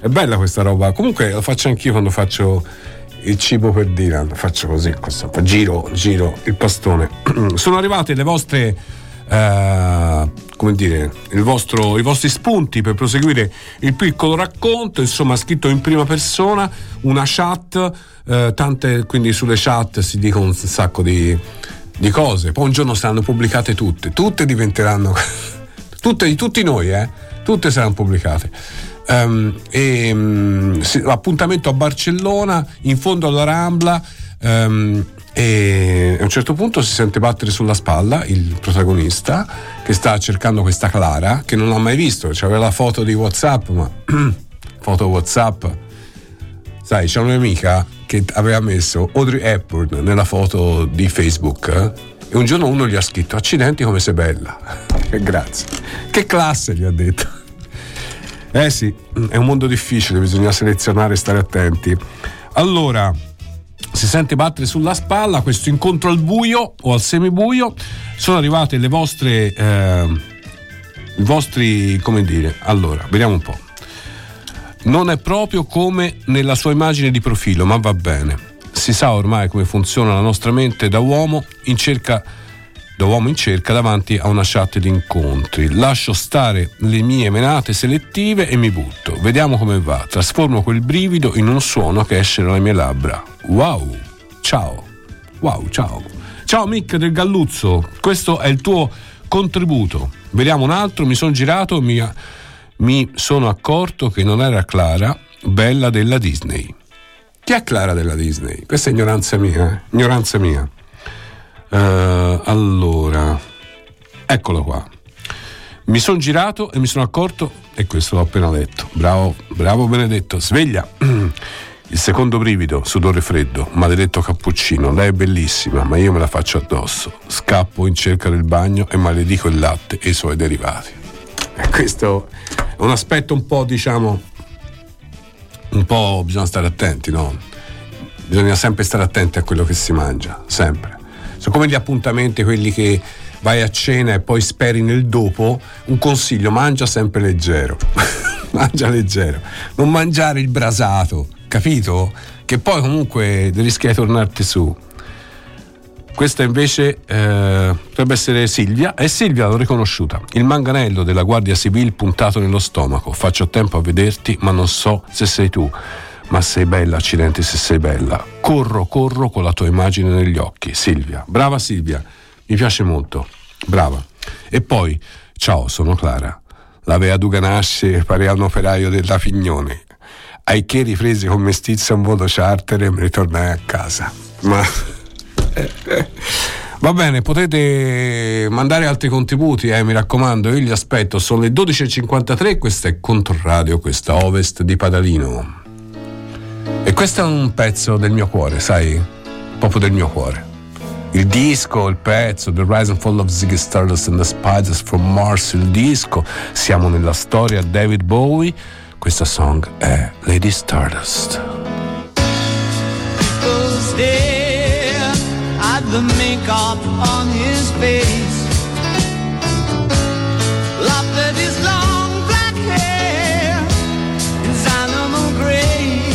È bella questa roba. Comunque lo faccio anch'io quando faccio il cibo per Dylan. Faccio così, questo, giro, giro il pastone. Sono arrivate le vostre, eh, come dire, il vostro, i vostri spunti per proseguire il piccolo racconto. Insomma, scritto in prima persona, una chat, eh, tante, quindi sulle chat si dicono un sacco di, di cose. Poi un giorno saranno pubblicate tutte, tutte diventeranno, tutte di tutti noi, eh, tutte saranno pubblicate. Um, e, um, appuntamento a Barcellona, in fondo alla Rambla, um, e a un certo punto si sente battere sulla spalla il protagonista che sta cercando questa Clara che non l'ha mai visto. C'aveva la foto di WhatsApp, ma foto WhatsApp, sai, c'è un'amica che aveva messo Audrey Hepburn nella foto di Facebook, eh? E un giorno uno gli ha scritto: accidenti come sei bella. Grazie, che classe, gli ha detto. Eh sì, è un mondo difficile, bisogna selezionare e stare attenti. Allora, si sente battere sulla spalla, questo incontro al buio o al semibuio. Sono arrivate le vostre, eh, i vostri, come dire, allora, vediamo un po'. Non è proprio come nella sua immagine di profilo, ma va bene. Si sa ormai come funziona la nostra mente da uomo in cerca da uomo in cerca davanti a una chat di incontri. Lascio stare le mie menate selettive e mi butto. Vediamo come va. Trasformo quel brivido in un suono che esce dalle mie labbra. Wow, ciao. Wow, ciao. Ciao Mick del Galluzzo, questo è il tuo contributo. Vediamo un altro. Mi sono girato e mi, mi sono accorto che non era Clara, bella della Disney. Chi è Clara della Disney? Questa è ignoranza mia, eh? Ignoranza mia. Uh, allora, eccolo qua. Mi sono girato e mi sono accorto, e questo l'ho appena letto. Bravo, bravo Benedetto. Sveglia. Il secondo brivido, sudore freddo, maledetto cappuccino. Lei è bellissima, ma io me la faccio addosso. Scappo in cerca del bagno e maledico il latte e i suoi derivati. E questo è un aspetto un po', diciamo, un po' bisogna stare attenti, no? Bisogna sempre stare attenti a quello che si mangia, sempre. Sono come gli appuntamenti, quelli che vai a cena e poi speri nel dopo. Un consiglio: mangia sempre leggero. Mangia leggero, non mangiare il brasato, capito? Che poi comunque rischia di tornarti su. Questa invece eh, potrebbe essere Silvia. E Silvia l'ho riconosciuta. Il manganello della Guardia Civile puntato nello stomaco. Faccio tempo a vederti, ma non so se sei tu. Ma sei bella, accidenti se sei bella. Corro, corro con la tua immagine negli occhi. Silvia, brava Silvia, mi piace molto, brava. E poi, ciao, sono Clara. La Vea Duganasce pare a un operaio della Pignone. Ai che ripresi con mestizia un volo charter e mi ritornai a casa. Ma va bene, potete mandare altri contributi, eh, mi raccomando, io li aspetto. Sono le dodici e cinquantatré, questa è Controradio, questa Ovest di Padalino. E questo è un pezzo del mio cuore, sai? Proprio del mio cuore. Il disco, il pezzo, The Rise and Fall of Ziggy Stardust and the Spiders from Mars, il disco. Siamo nella storia David Bowie. Questa song è Lady Stardust. Stare at the makeup on his face, laughed at his long black hair, his animal grace.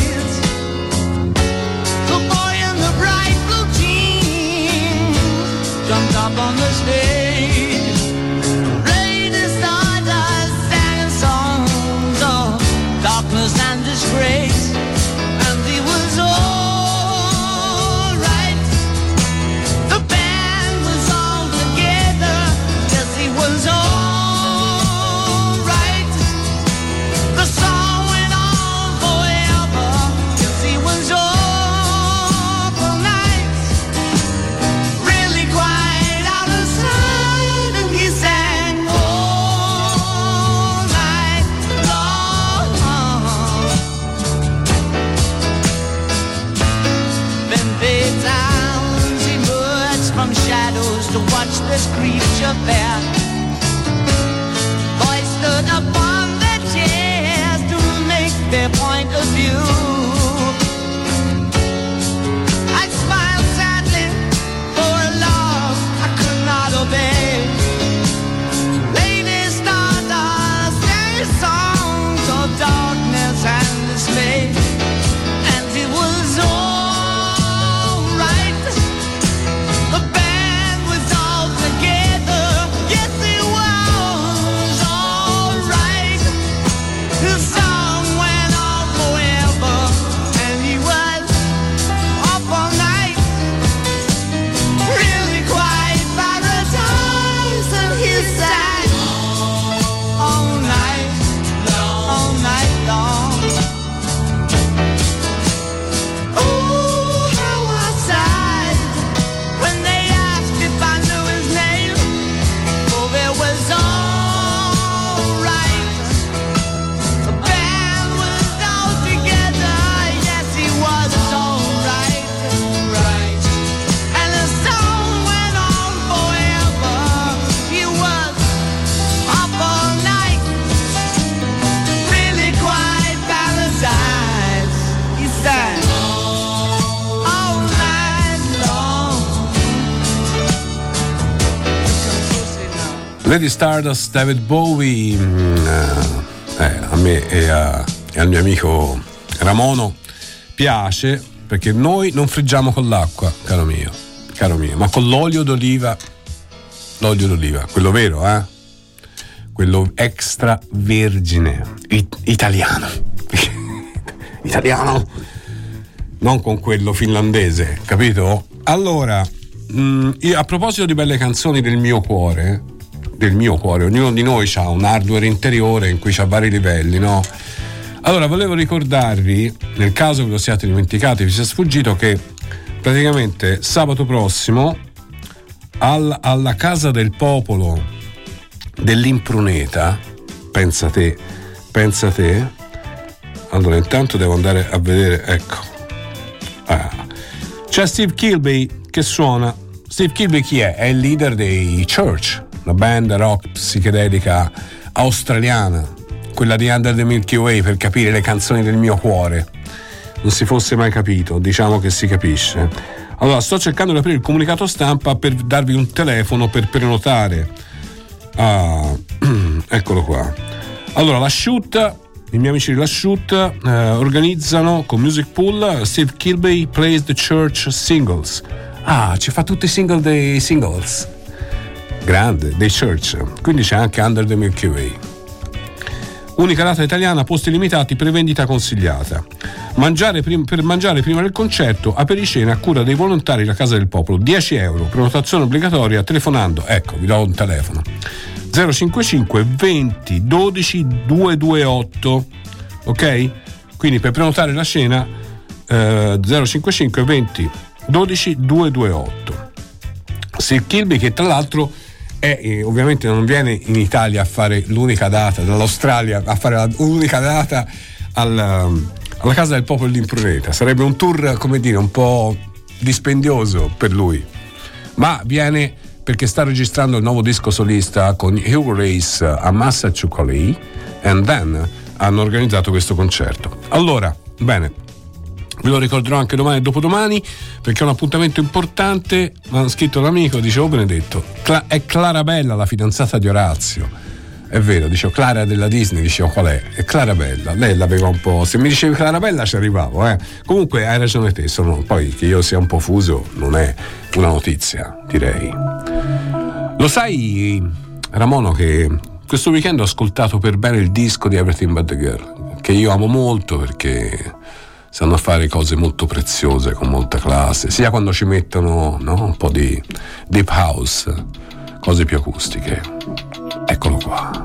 Jumped up on the stage, Lady Stardust sang songs of darkness and disgrace, and he was all right. The band was all together, yes, he was all right. The song went on forever, yes, he was all. To watch this creature there, boys stood upon their chairs to make their point of view. I smiled sadly for a love I could not obey. Lady Stardust sang songs of darkness and Lady Stardust, David Bowie, mm, eh, a me e, a, e al mio amico Ramono piace, perché noi non friggiamo con l'acqua, caro mio, caro mio, ma con l'olio d'oliva, l'olio d'oliva, quello vero, eh? Quello extravergine, it- italiano, italiano, non con quello finlandese, capito? Allora, mh, io, a proposito di belle canzoni del mio cuore, del mio cuore, ognuno di noi ha un hardware interiore in cui c'ha vari livelli, no? Allora, volevo ricordarvi, nel caso ve lo siate dimenticati, vi sia sfuggito, che praticamente sabato prossimo al, alla Casa del Popolo dell'Impruneta, pensa te, pensa te, allora intanto devo andare a vedere, ecco, ah. C'è Steve Kilbey che suona. Steve Kilbey chi è? È il leader dei Church, una band rock psichedelica australiana, quella di Under the Milky Way, per capire le canzoni del mio cuore. Non si fosse mai capito, diciamo che si capisce. Allora, sto cercando di aprire il comunicato stampa per darvi un telefono per prenotare. Ah, eccolo qua. Allora, la Shoot, i miei amici della Shoot eh, organizzano con Music Pool Steve Kilbey Plays the Church Singles. Ah, ci fa tutti i single dei singles. Grande, dei Church. Quindi c'è anche Under the Milky Way. Unica data italiana, posti limitati, prevendita consigliata. Mangiare prim- per mangiare prima del concerto, apericena a cura dei volontari della Casa del Popolo, dieci euro, prenotazione obbligatoria telefonando, ecco, vi do un telefono, zero cinquantacinque venti dodici duecentoventotto, ok? Quindi per prenotare la cena eh, zero cinquantacinque venti dodici duecentoventotto. Steve Kilbey, che tra l'altro è, eh, ovviamente non viene in Italia a fare l'unica data, dall'Australia a fare la, l'unica data al, alla Casa del Popolo di Impruneta. Sarebbe un tour, come dire, un po' dispendioso per lui, ma viene perché sta registrando il nuovo disco solista con Hugo Race a Massachusetts, and then hanno organizzato questo concerto. Allora, bene, ve lo ricorderò anche domani e dopodomani, perché è un appuntamento importante. Mi ha scritto l'amico, dice: oh Benedetto, Cla- è Clarabella la fidanzata di Orazio. È vero, dicevo Clara della Disney, dicevo qual è? È Clarabella, lei l'aveva un po', se mi dicevi Clarabella ci arrivavo, eh. Comunque hai ragione te, sono, poi che io sia un po' fuso non è una notizia, direi. Lo sai, Ramono, che questo weekend ho ascoltato per bene il disco di Everything But The Girl, che io amo molto perché sanno fare cose molto preziose con molta classe, sia quando ci mettono, no, un po' di deep house, cose più acustiche. Eccolo qua.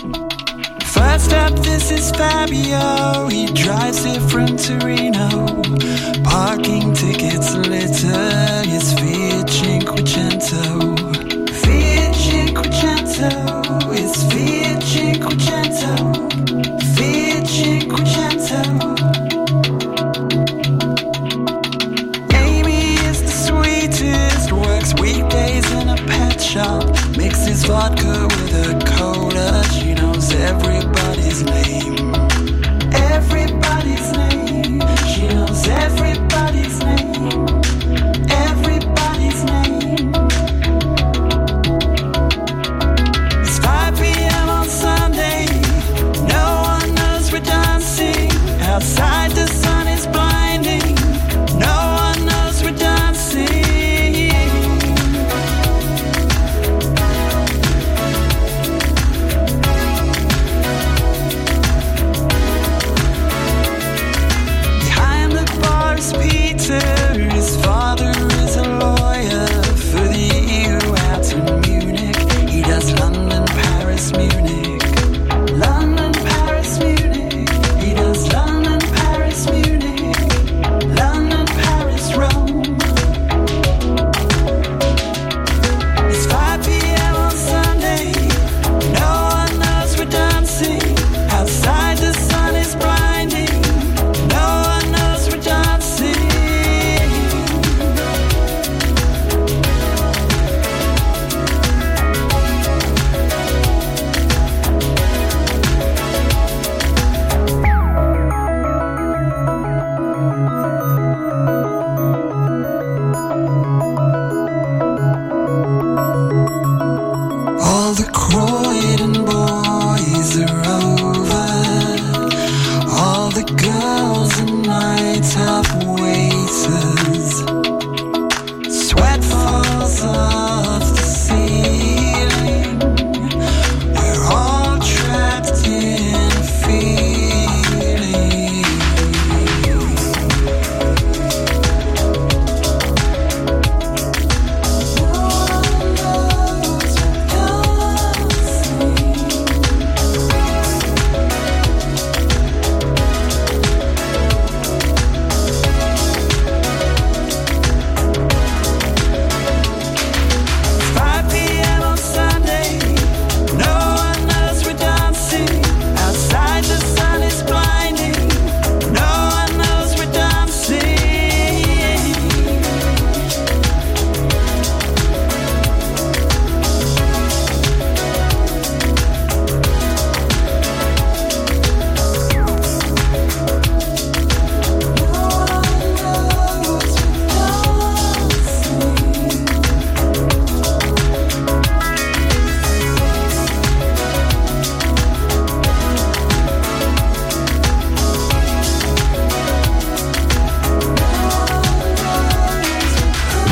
First up, this is Fabio. He drives it from Torino. Parking tickets litter his Fiat Cinquecento. Fiat Cinquecento, it's Fiat Cinquecento. Fiat Cinquecento. Amy is the sweetest, works weekdays in a pet shop. Mixes vodka with a cola. She knows everybody's name. Everybody's name. She knows everybody's name. Everybody's name. It's five p.m. on Sunday. No one knows we're dancing. Outside the sun is blinding. No one knows we're dancing.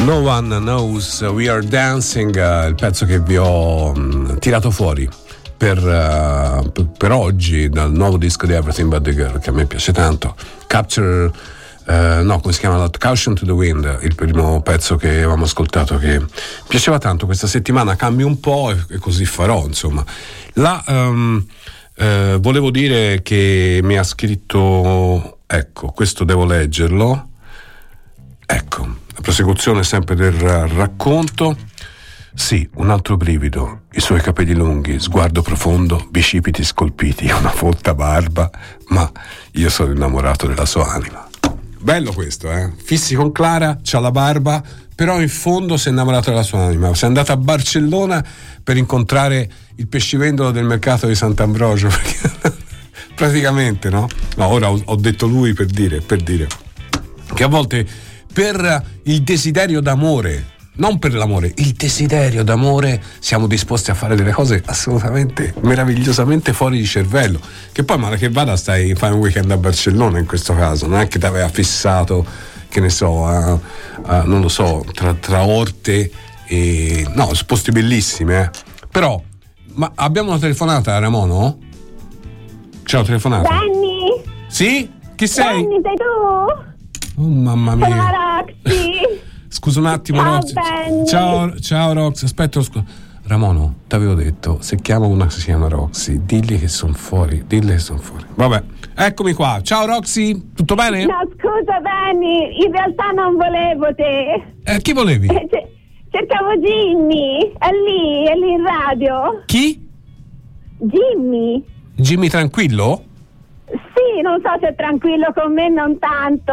No One Knows We Are Dancing, uh, il pezzo che vi ho um, tirato fuori per, uh, per, per oggi dal nuovo disco di Everything But The Girl, che a me piace tanto. Capture, uh, no, come si chiama? Caution to the Wind, il primo pezzo che avevamo ascoltato, che piaceva tanto. Questa settimana cambio un po' e, e così farò, insomma. La, um, uh, volevo dire che mi ha scritto, ecco, questo devo leggerlo. Ecco, la prosecuzione sempre del racconto. Sì, un altro brivido, i suoi capelli lunghi, sguardo profondo, bicipiti scolpiti, una folta barba, ma io sono innamorato della sua anima. Bello questo, eh? Fissi con Clara, c'ha la barba, però in fondo si è innamorato della sua anima. Si è andato a Barcellona per incontrare il pescivendolo del mercato di Sant'Ambrogio, perché praticamente, no? No, ora ho, ho detto lui per dire, per dire che a volte per il desiderio d'amore, non per l'amore, il desiderio d'amore, siamo disposti a fare delle cose assolutamente meravigliosamente fuori di cervello, che poi male che vada stai fai un weekend a Barcellona in questo caso, non è che ti aveva fissato, che ne so, a, a, non lo so, tra, tra Orte e no, posti bellissimi, eh. Però ma abbiamo una telefonata, Ramono? C'è una telefonata? Danny! Sì? Chi sei? Danny, sei tu? Oh mamma mia. Sono Roxy. Scusa un attimo, ciao, Roxy. Benny. Ciao, ciao Roxy. Aspetta, scusa. Ramono, ti avevo detto, se chiamo una che si chiama Roxy, digli che sono fuori, digli che sono fuori. Vabbè, eccomi qua. Ciao Roxy, tutto bene? No, scusa Benny, in realtà non volevo te. Eh, chi volevi? Eh, c- cercavo Jimmy, è lì, è lì in radio. Chi? Jimmy. Jimmy Tranquillo? Sì, non so se è tranquillo con me, non tanto.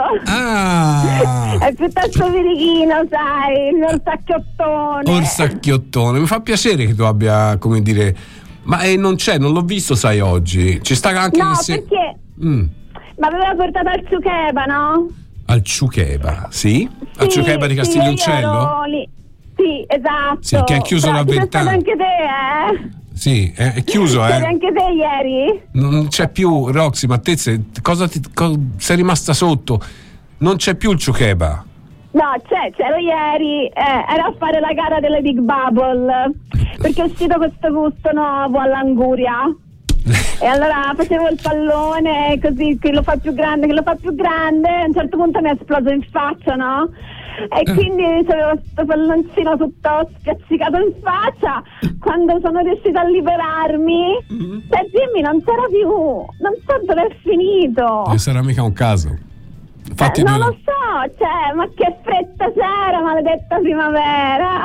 Ah. È piuttosto virichino, sai, il mio orsacchiottone. Orsacchiottone, mi fa piacere che tu abbia, come dire, ma eh, non c'è, non l'ho visto, sai, oggi. Ci sta anche no, che se... perché mm. mi aveva portato al Ciukeba, no? Al Ciukeba, sì? Sì, al Ciukeba di Castiglioncello? Sì, lì. Sì, esatto. Sì, che è chiuso da vent'anni. Anche te, eh? Sì, è, è chiuso, eh. C'eri anche te ieri? Non c'è più, Roxy, ma te se, cosa ti, co, sei rimasta sotto? Non c'è più il Ciukeba. No, c'è, c'ero ieri, eh, ero a fare la gara delle Big Bubble, perché è uscito questo gusto nuovo all'anguria. E allora facevo il pallone così, che lo fa più grande, che lo fa più grande, a un certo punto mi è esploso in faccia, no? E quindi avevo questo palloncino tutto spiaccicato in faccia. Quando sono riuscita a liberarmi, mm-hmm. cioè Jimmy non c'era più, non so dove è finito. Non sarà mica un caso. Fatti eh, non due... lo so, cioè, ma che fretta c'era, maledetta primavera.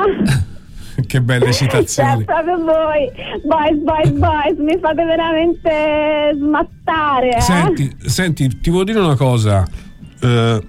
Che belle citazioni. Cioè, proprio voi, boys, boys, boys, mi fate veramente smattare. Eh? Senti, senti, ti volevo dire una cosa. Uh,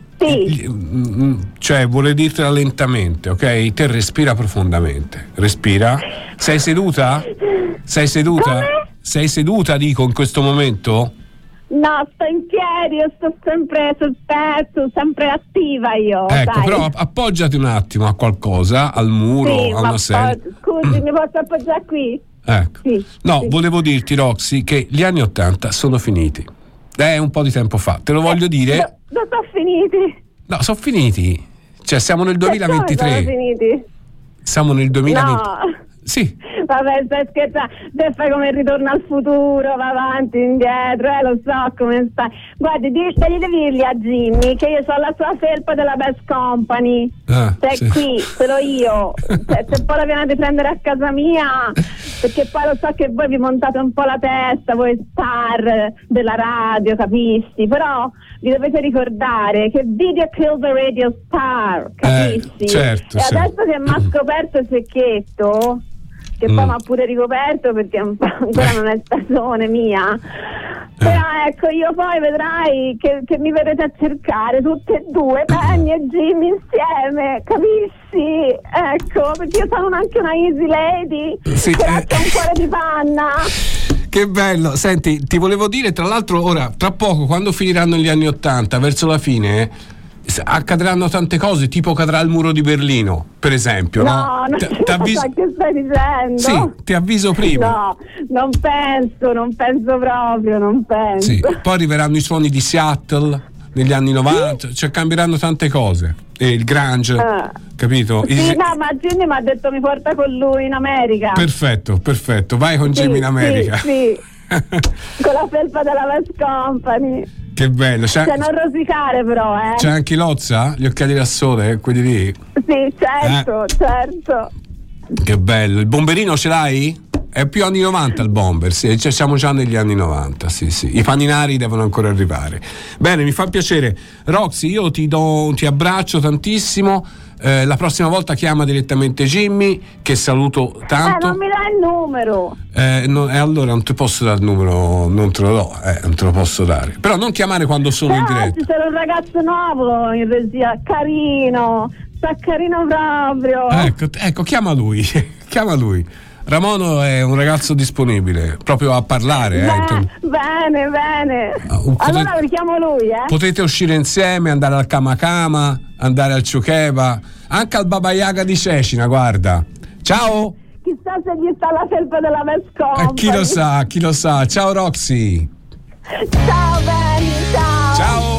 sì. Cioè, vorrei dirtela lentamente, ok? Te respira profondamente. Respira. Sei seduta? Sei seduta? Come? Sei seduta, dico, in questo momento? No, sto in piedi, io sto sempre sul pezzo, sempre attiva io. Ecco, dai. però appoggiati un attimo a qualcosa, al muro, sì, a una sedia. Scusi, mi posso appoggiare qui? Ecco. Sì, no, sì. volevo dirti, Roxy, che gli anni Ottanta sono finiti. È un po' di tempo fa, te lo eh, voglio dire. No, non sono finiti. No, sono finiti. Cioè, siamo nel duemilaventitré. Sono finiti? Siamo nel duemilaventi. No. Sì. Vabbè, stai scherzando, te fai come il Ritorno al futuro, va avanti, indietro, eh, lo so come stai. Guardi, devi dirgli a Jimmy che io sono la sua felpa della Best Company. Ah, Sei sì. qui, sono io. Se, se poi la viene a prendere a casa mia, perché poi lo so che voi vi montate un po' la testa, voi star della radio, capisci? Però vi dovete ricordare che video kill the radio star, capisci? Eh, certo, e sì. adesso che mi ha scoperto il secchietto, che poi Mm. mi ha pure ricoperto perché un po' ancora non è stagione mia, però ecco, io poi vedrai che, che mi vedrete a cercare tutte e due, Penny e Jimmy insieme, capisci? Ecco, perché io sono anche una easy lady, Sì, però eh. c'ho un cuore di panna. Che bello. Senti, ti volevo dire, tra l'altro, ora, tra poco, quando finiranno gli anni Ottanta, verso la fine, accadranno tante cose, tipo cadrà il muro di Berlino, per esempio, no? No, non T- so t'avviso... che stai dicendo. Sì, ti avviso prima. No, non penso, non penso proprio, non penso. Sì, poi arriveranno i suoni di Seattle, negli anni novanta, cioè cambieranno tante cose. E il grunge, Ah. capito? Sì, Il- no, ma Jimmy mi ha detto mi porta con lui in America. Perfetto, perfetto, vai con Sì, Jimmy in sì, America. Sì, con la felpa della West Company. Che bello, c'è, Cioè, non rosicare però, eh. c'è anche Lozza? Gli occhiali da sole, quelli lì? Sì, certo, certo. Che bello, il bomberino ce l'hai? È più anni novanta il bomber, sì, cioè siamo già negli anni novanta, sì, sì. I paninari devono ancora arrivare. Bene, mi fa piacere. Roxy, io ti do, ti abbraccio tantissimo. Eh, la prossima volta chiama direttamente Jimmy, che saluto Eh, tanto. non mi dai il numero. Eh, no, e allora non ti posso dare il numero, non te lo do, eh, non te lo posso dare. Però non chiamare quando sono in Però diretta. ci sarà un ragazzo nuovo in regia, carino, sta carino proprio. Ecco, ecco, chiama lui, chiama lui. Ramono è un ragazzo disponibile, proprio a parlare. Eh. Beh, bene, bene. uh, Allora richiamo lui, eh. Potete uscire insieme, andare al Kamakama, andare al Chokeba, anche al Baba Yaga di Cecina, guarda. Ciao! Chissà se gli sta la felpa della West Company. Eh, chi lo sa, chi lo sa. Ciao Roxy! Ciao Benny, ciao! Ciao!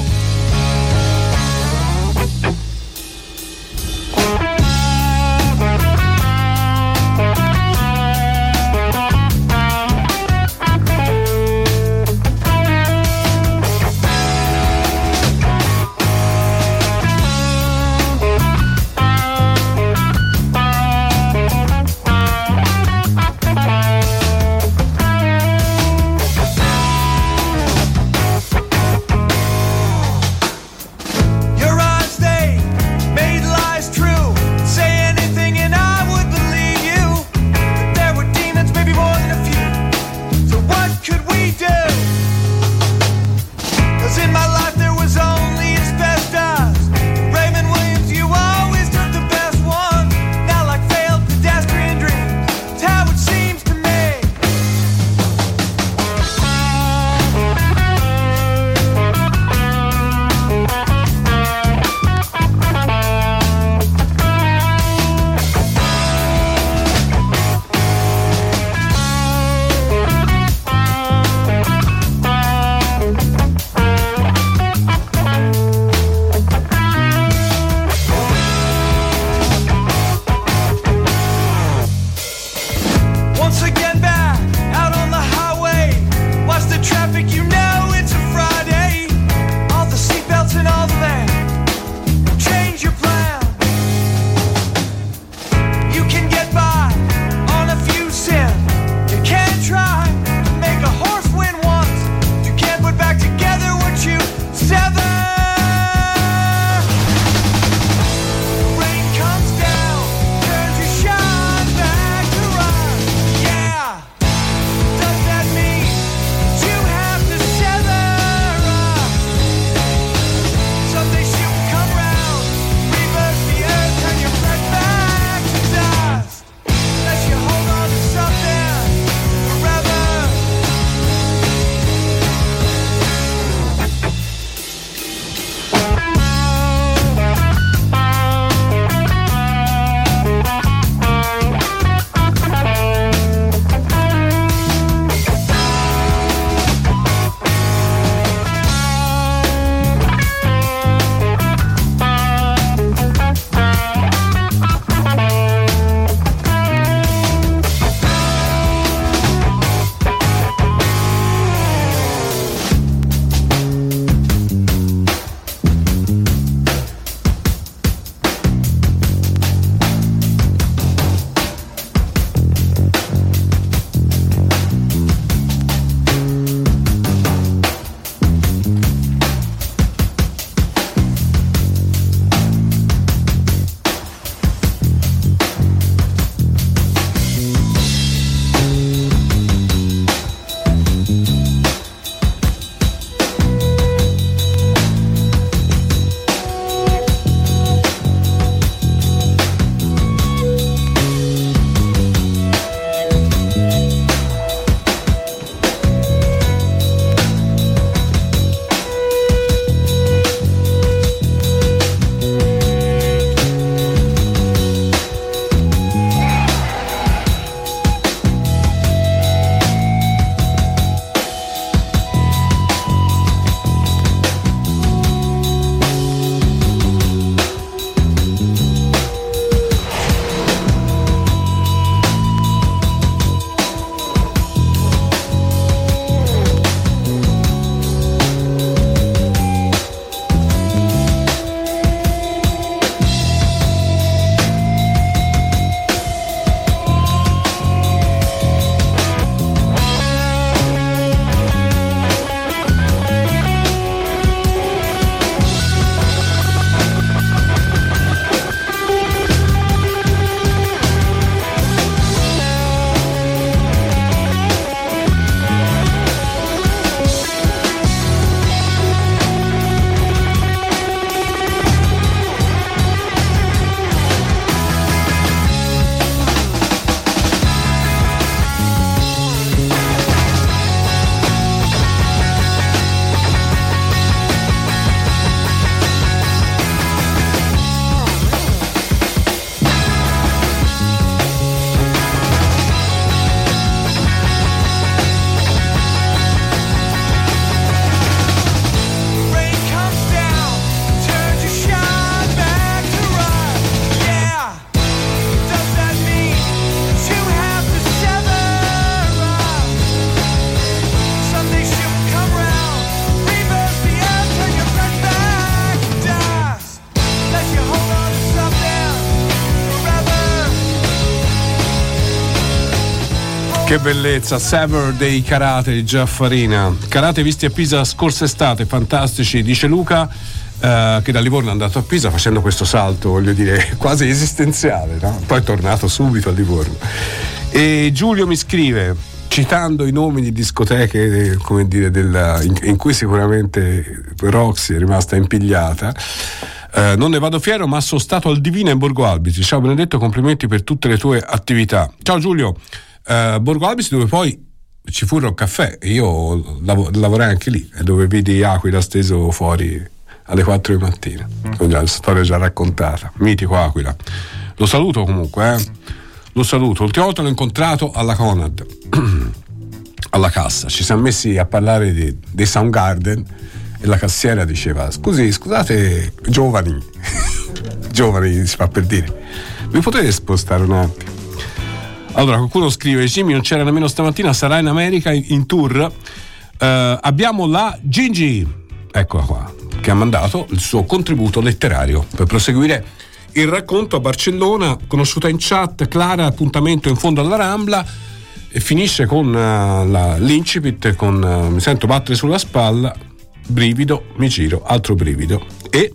Che bellezza, Sever dei Karate di Giaffarina. Karate visti a Pisa scorsa estate, fantastici, dice Luca, eh, che da Livorno è andato a Pisa facendo questo salto, voglio dire, quasi esistenziale, no? Poi è tornato subito a Livorno. E Giulio mi scrive, citando i nomi di discoteche, come dire, della, in, in cui sicuramente Roxy è rimasta impigliata. Uh, non ne vado fiero, ma sono stato al Divina in Borgo Albisi. Ciao Benedetto, complimenti per tutte le tue attività. Ciao Giulio. uh, Borgo Albisi, dove poi ci fu un caffè, io lav- lavorai anche lì, dove vidi Aquila steso fuori alle quattro di mattina. Ho già la storia già raccontata. Mitico Aquila. Lo saluto comunque, eh. Lo saluto. L'ultima volta l'ho incontrato alla Conad, alla cassa. Ci siamo messi a parlare di, dei Soundgarden. E la cassiera diceva: scusi, scusate, giovani, giovani si fa per dire, vi potete spostare un attimo? Allora qualcuno scrive: Jimmy non c'era nemmeno stamattina, sarà in America in, in tour. Uh, abbiamo la Gigi, eccola qua, che ha mandato il suo contributo letterario per proseguire il racconto a Barcellona, conosciuta in chat. Clara, appuntamento in fondo alla Rambla, e finisce con uh, la, l'incipit con uh, mi sento battere sulla spalla, brivido, mi giro, altro brivido. E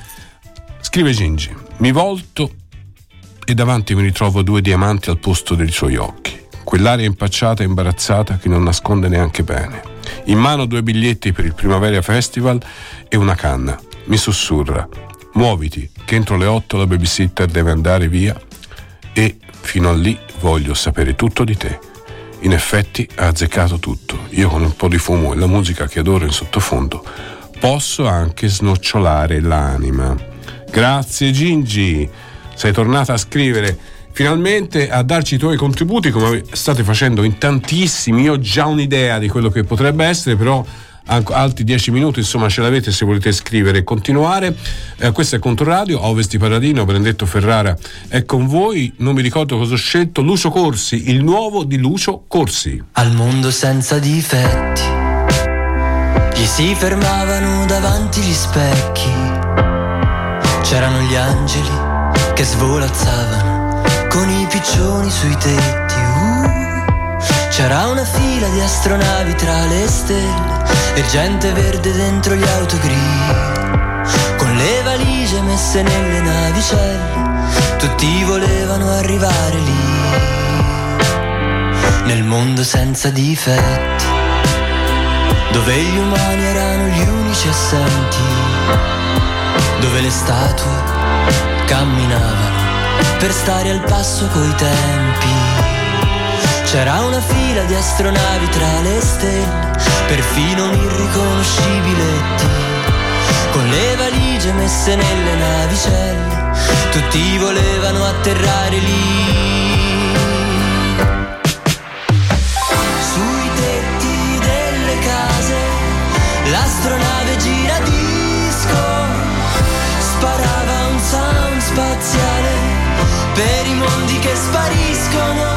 scrive Gingi: mi volto e davanti mi ritrovo due diamanti al posto dei suoi occhi, quell'aria impacciata e imbarazzata che non nasconde neanche bene. In mano due biglietti per il Primavera Festival e una canna. Mi sussurra: muoviti, che entro le otto la babysitter deve andare via e fino a lì voglio sapere tutto di te. In effetti ha azzeccato tutto. Io con un po' di fumo e la musica che adoro in sottofondo posso anche snocciolare l'anima. Grazie Gingi, sei tornata a scrivere finalmente, a darci i tuoi contributi come state facendo in tantissimi. Io ho già un'idea di quello che potrebbe essere, però altri dieci minuti insomma ce l'avete se volete scrivere e continuare. Eh, questo è Controradio, Ovest di Paradino. Benedetto Ferrara è con voi. Non mi ricordo cosa ho scelto. Lucio Corsi, il nuovo di Lucio Corsi. Al mondo senza difetti gli si fermavano davanti gli specchi, c'erano gli angeli che svolazzavano con i piccioni sui tetti. uh, c'era una fila di astronavi tra le stelle e gente verde dentro gli autogrill, con le valigie messe nelle navicelle, tutti volevano arrivare lì. Nel mondo senza difetti, dove gli umani erano gli unici assenti, dove le statue camminavano per stare al passo coi tempi, c'era una fila di astronavi tra le stelle, perfino un irriconoscibiletti, con le valigie messe nelle navicelle, tutti volevano atterrare lì. Sui tetti delle case l'astronave gira disco, sparava un sound spaziale per i mondi che spariscono.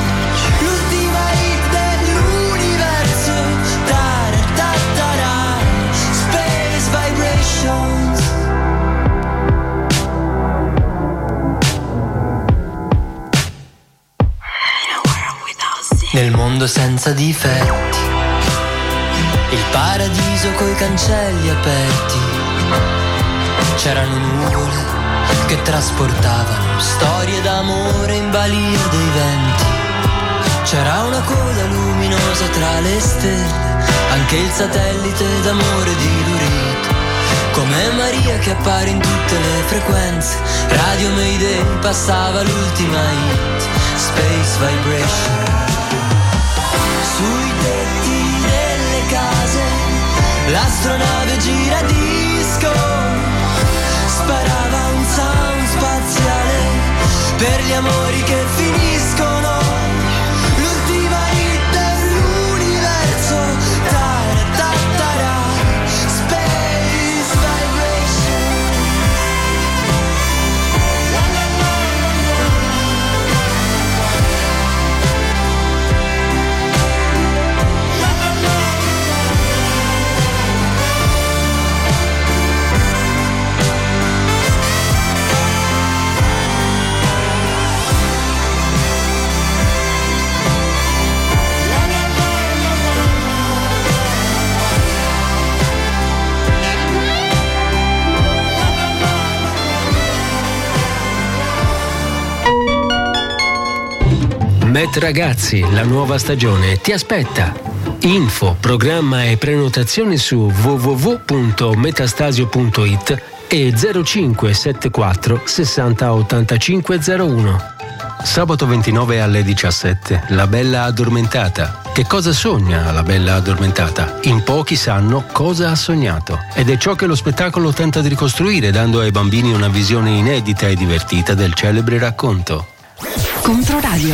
Nel mondo senza difetti, il paradiso coi cancelli aperti, c'erano nuvole che trasportavano storie d'amore in balia dei venti, c'era una coda luminosa tra le stelle, anche il satellite d'amore di Lurid, come Maria che appare in tutte le frequenze. Radio Mayday passava l'ultima hit, Space Vibration. Sui tetti delle case l'astronave gira disco, sparava un sound spaziale per gli amori che finiscono. L'ultima hit dell'universo, ta-ra-ta-ta-ra, Space Vibration. Met Ragazzi, la nuova stagione ti aspetta. Info, programma e prenotazione su w w w punto metastasio punto i t e zero cinque sette quattro sessanta ottantacinque zero uno. Sabato ventinove alle diciassette, La Bella Addormentata. Che cosa sogna la Bella Addormentata? In pochi sanno cosa ha sognato. Ed è ciò che lo spettacolo tenta di ricostruire, dando ai bambini una visione inedita e divertita del celebre racconto. Controradio.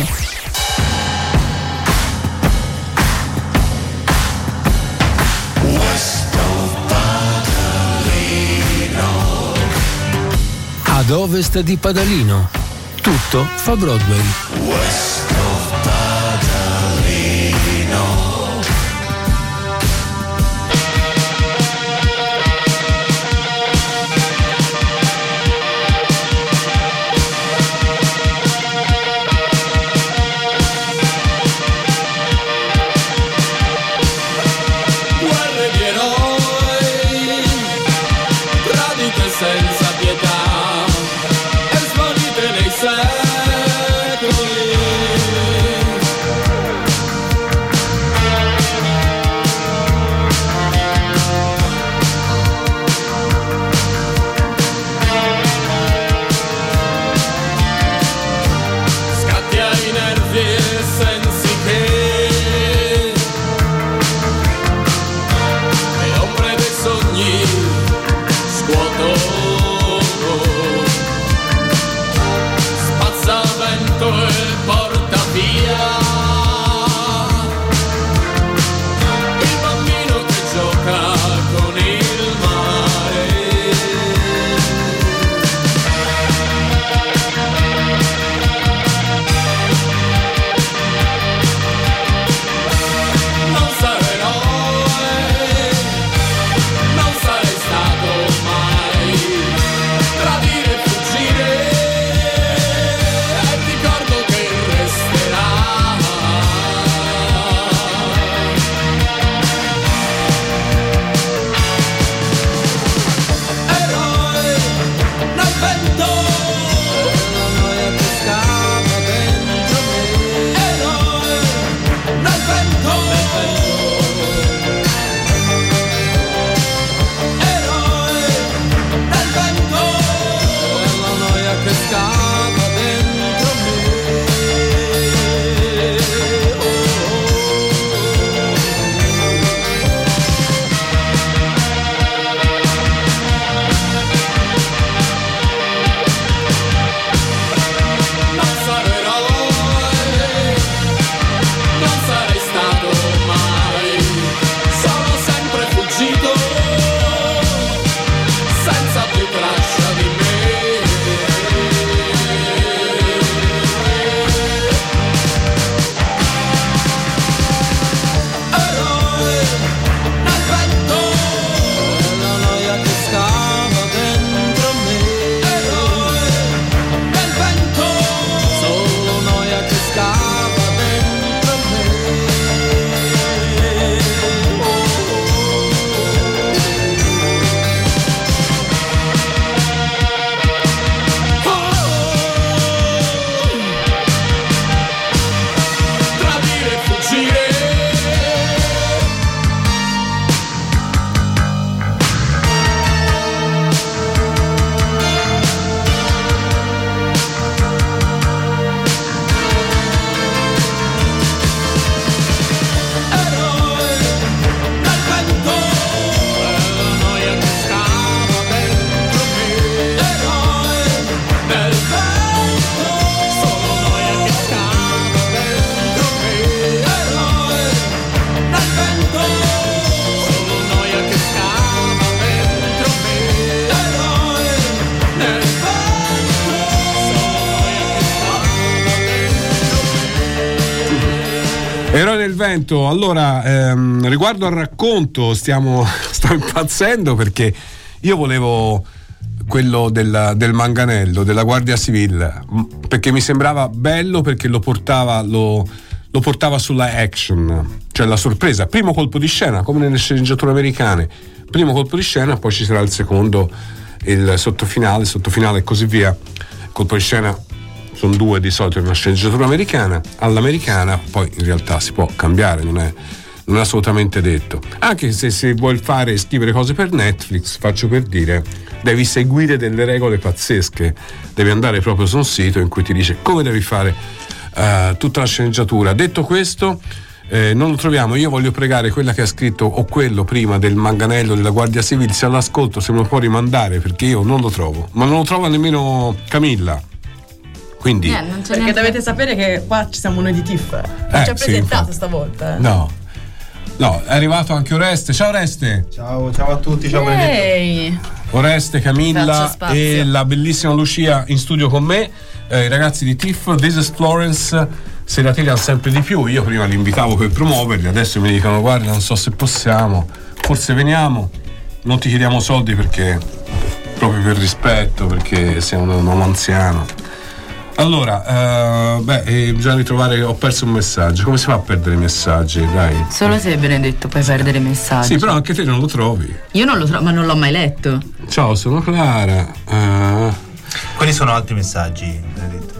Ad ovest di Padalino, tutto fa Broadway. West of Padalino. Guerre di eroi, tradite senza pietà. Eroi del vento. Allora, ehm, riguardo al racconto, stiamo sto impazzendo perché io volevo quello del, del manganello, della Guardia Civile, perché mi sembrava bello, perché lo portava lo, lo portava sulla action, cioè la sorpresa, primo colpo di scena, come nelle sceneggiature americane, primo colpo di scena, poi ci sarà il secondo, il sottofinale, il sottofinale e così via. Colpo di scena sono due di solito in una sceneggiatura americana, all'americana, poi in realtà si può cambiare, non è, non è assolutamente detto. Anche se se vuoi fare scrivere cose per Netflix, faccio per dire, devi seguire delle regole pazzesche, devi andare proprio su un sito in cui ti dice come devi fare uh, tutta la sceneggiatura. Detto questo, Eh, non lo troviamo. Io voglio pregare quella che ha scritto o quello prima del manganello della Guardia Civile, se all'ascolto se me lo può rimandare, perché io non lo trovo, ma non lo trova nemmeno Camilla, quindi eh, non c'è perché dovete sapere che qua ci siamo noi di T I F, non eh, ci ha sì, presentato infatti. stavolta eh. no no è arrivato anche Oreste. Ciao Oreste. Ciao, ciao a tutti, ciao Ehi. Oreste, Camilla e la bellissima Lucia in studio con me, eh, i ragazzi di T I F. This is Florence. Se la tirano sempre di più. Io prima li invitavo per promuoverli, adesso mi dicono guarda non so se possiamo, forse veniamo, non ti chiediamo soldi perché proprio per rispetto, perché sei un, un uomo anziano. Allora uh, beh eh, bisogna ritrovare. Ho perso un messaggio. Come si fa a perdere i messaggi? Dai, solo se Benedetto puoi perdere i messaggi. sì, però anche te non lo trovi. Io non lo trovo, ma non l'ho mai letto. Ciao, sono Clara. uh, Quelli sono altri messaggi, Benedetto.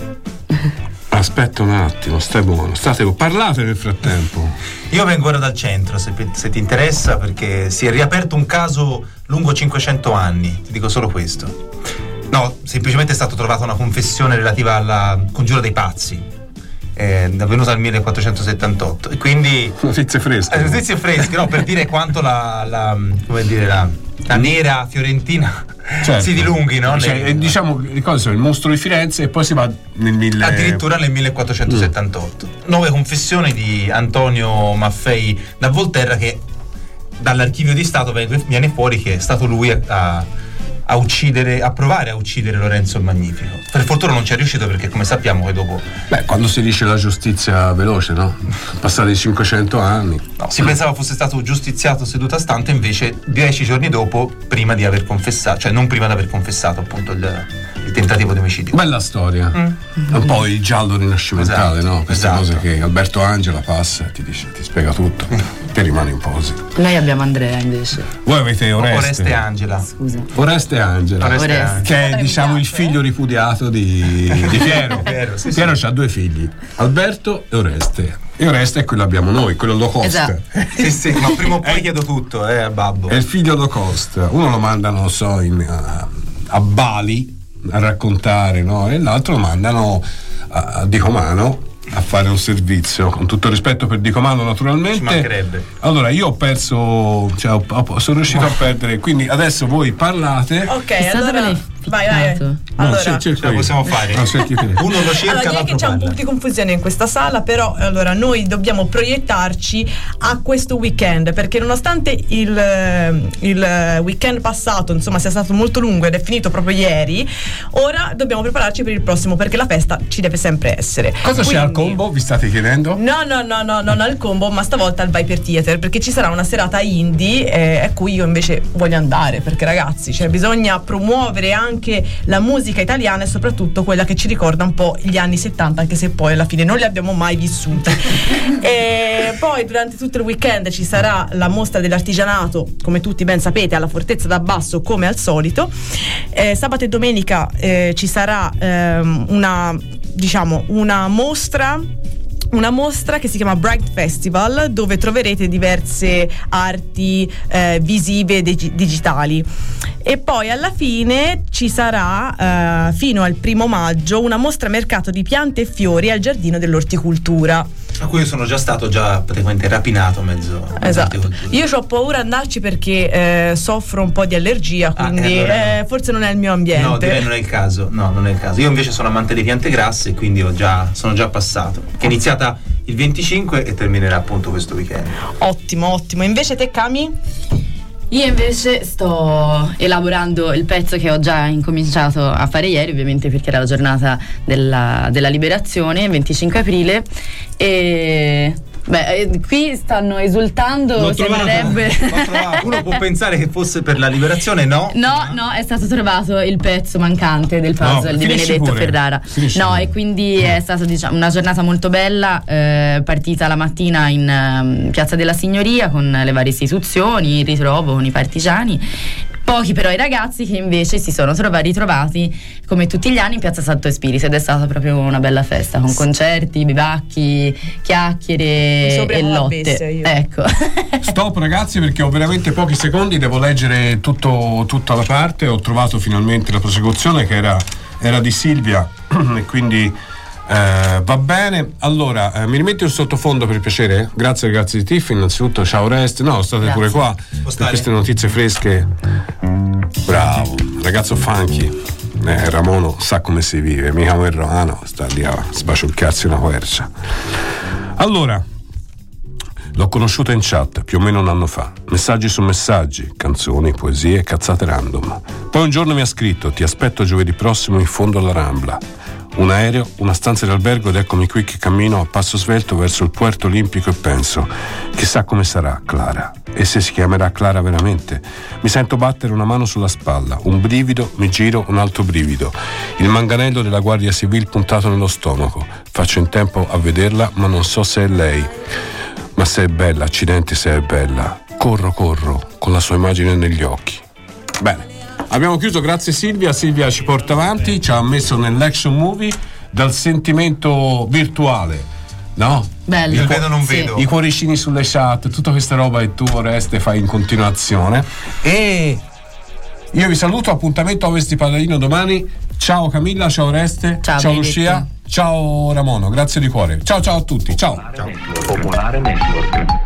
Aspetta un attimo, stai buono, state, parlate nel frattempo. Io vengo ora dal centro, se, se ti interessa, perché si è riaperto un caso lungo cinquecento anni, ti dico solo questo. No, semplicemente è stata trovata una confessione relativa alla congiura dei pazzi, eh, avvenuta nel millequattrocentosettantotto, e quindi notizie fresche. Eh, notizie fresche, no, per dire quanto la, la come dire la, la nera fiorentina, certo, si dilunghi, no? Cioè, nel, diciamo le cose sono il mostro di Firenze e poi si va nel mille... addirittura nel millequattrocentosettantotto. Mm. Nuove confessioni di Antonio Maffei da Volterra, che dall'archivio di Stato viene fuori che è stato lui a, a uccidere, a provare a uccidere Lorenzo il Magnifico. Per fortuna non ci è riuscito, perché come sappiamo che dopo, beh, quando si dice la giustizia veloce, no? Passati cinquecento anni, no, si pensava fosse stato giustiziato seduta stante, invece dieci giorni dopo, prima di aver confessato, cioè non prima di aver confessato appunto il, il tentativo di omicidio. Bella storia. mm. Un po' il giallo rinascimentale, esatto, no? Queste esatto. cose che Alberto Angela passa e ti dice, ti spiega tutto, te rimani in posi. Noi abbiamo Andrea invece. Voi avete Oreste. Oreste e Angela. Scusa. Oreste e Angela, Oreste Oreste. Angela. che è diciamo il figlio ripudiato di, di Piero. Piero, sì, Piero sì. ha due figli, Alberto e Oreste. E Oreste è quello che abbiamo noi, quello low cost. Esatto. Sì, sì, ma prima o poi chiedo tutto, eh, a babbo. È il figlio low cost. Uno lo mandano, non so, in, a, a Bali a raccontare, no? E l'altro lo mandano a, a Dicomano a fare un servizio, con tutto il rispetto per Dicomano naturalmente. Ci mancherebbe. Allora io ho perso, cioè ho, ho, sono riuscito a perdere, quindi adesso voi parlate. Ok, allora vai vai. No, allora ce, ce ce la possiamo fare. No, uno lo cerca, allora, l'altro che c'è un po' di confusione in questa sala, però allora noi dobbiamo proiettarci a questo weekend, perché nonostante il, il weekend passato insomma sia stato molto lungo ed è finito proprio ieri, ora dobbiamo prepararci per il prossimo, perché la festa ci deve sempre essere. Cosa Quindi, c'è al combo? Vi state chiedendo? No, no, no, no, non al combo, ma stavolta al Viper Theater, perché ci sarà una serata indie eh, a cui io invece voglio andare, perché ragazzi, cioè bisogna promuovere anche la musica italiana e soprattutto quella che ci ricorda un po' gli anni settanta, anche se poi alla fine non li abbiamo mai vissuti. E poi durante tutto il weekend ci sarà la mostra dell'artigianato, come tutti ben sapete, alla Fortezza d'Abbasso come al solito. Eh, sabato e domenica eh, ci sarà ehm, una diciamo una mostra una mostra che si chiama Bright Festival, dove troverete diverse arti eh, visive dig- digitali. E poi alla fine ci sarà eh, fino al primo maggio una mostra mercato di piante e fiori al Giardino dell'Orticoltura, a cui io sono già stato già praticamente rapinato mezzo. Esatto. Io ho paura di andarci perché eh, soffro un po' di allergia, quindi ah, allora eh, forse non è il mio ambiente. No, direi non è il caso. No, non è il caso. Io invece sono amante di piante grasse, quindi ho già, sono già passato. Che è iniziata il venticinque e terminerà appunto questo weekend. Ottimo, ottimo. Invece te, Cami? Io invece sto elaborando il pezzo che ho già incominciato a fare ieri, ovviamente perché era la giornata della, della liberazione, venticinque aprile, e beh, qui stanno esultando, L'ho sembrerebbe. Trovato. Uno può pensare che fosse per la liberazione, no? No, no, è stato trovato il pezzo mancante del puzzle no, di Benedetto pure. Ferrara. Finisci no, pure. E quindi è stata diciamo una giornata molto bella, eh, partita la mattina in um, Piazza della Signoria con le varie istituzioni, il ritrovo con i partigiani. Pochi però i ragazzi che invece si sono trovati, ritrovati come tutti gli anni in Piazza Santo Spirito, ed è stata proprio una bella festa con concerti, bivacchi, chiacchiere e lotte. Ecco. Stop ragazzi, perché ho veramente pochi secondi, devo leggere tutto, tutta la parte. Ho trovato finalmente la prosecuzione che era, era di Silvia e quindi eh, va bene. Allora eh, mi rimetti un sottofondo per piacere? Grazie ragazzi di Tiff, innanzitutto ciao Rest, no state Grazie. Pure qua per queste notizie fresche. Bravo, ragazzo funky. Eh, Ramono sa come si vive, mica un erroano sta lì a sbaciucchiarsi una quercia. Allora, l'ho conosciuta in chat più o meno un anno fa, messaggi su messaggi, canzoni, poesie, cazzate random. Poi un giorno mi ha scritto: ti aspetto giovedì prossimo in fondo alla Rambla. Un aereo, una stanza d'albergo ed eccomi qui che cammino a passo svelto verso il Puerto Olimpico e penso: chissà come sarà Clara, e se si chiamerà Clara veramente. Mi sento battere una mano sulla spalla, un brivido, mi giro, un altro brivido, il manganello della Guardia Civile puntato nello stomaco. Faccio in tempo a vederla, ma non so se è lei. Ma se è bella, accidenti se è bella. Corro, corro, con la sua immagine negli occhi. Bene. Abbiamo chiuso, grazie Silvia. Silvia ci porta avanti, ci ha messo nell'action movie dal sentimento virtuale, no? Bello. Il vedo non vedo. I cuoricini sulle chat, tutta questa roba e tu Oreste fai in continuazione. E io vi saluto, appuntamento a Ovest di Padalino domani. Ciao Camilla, ciao Oreste, ciao, ciao Lucia, ciao Ramono, grazie di cuore. Ciao ciao a tutti, ciao. Popolare Network.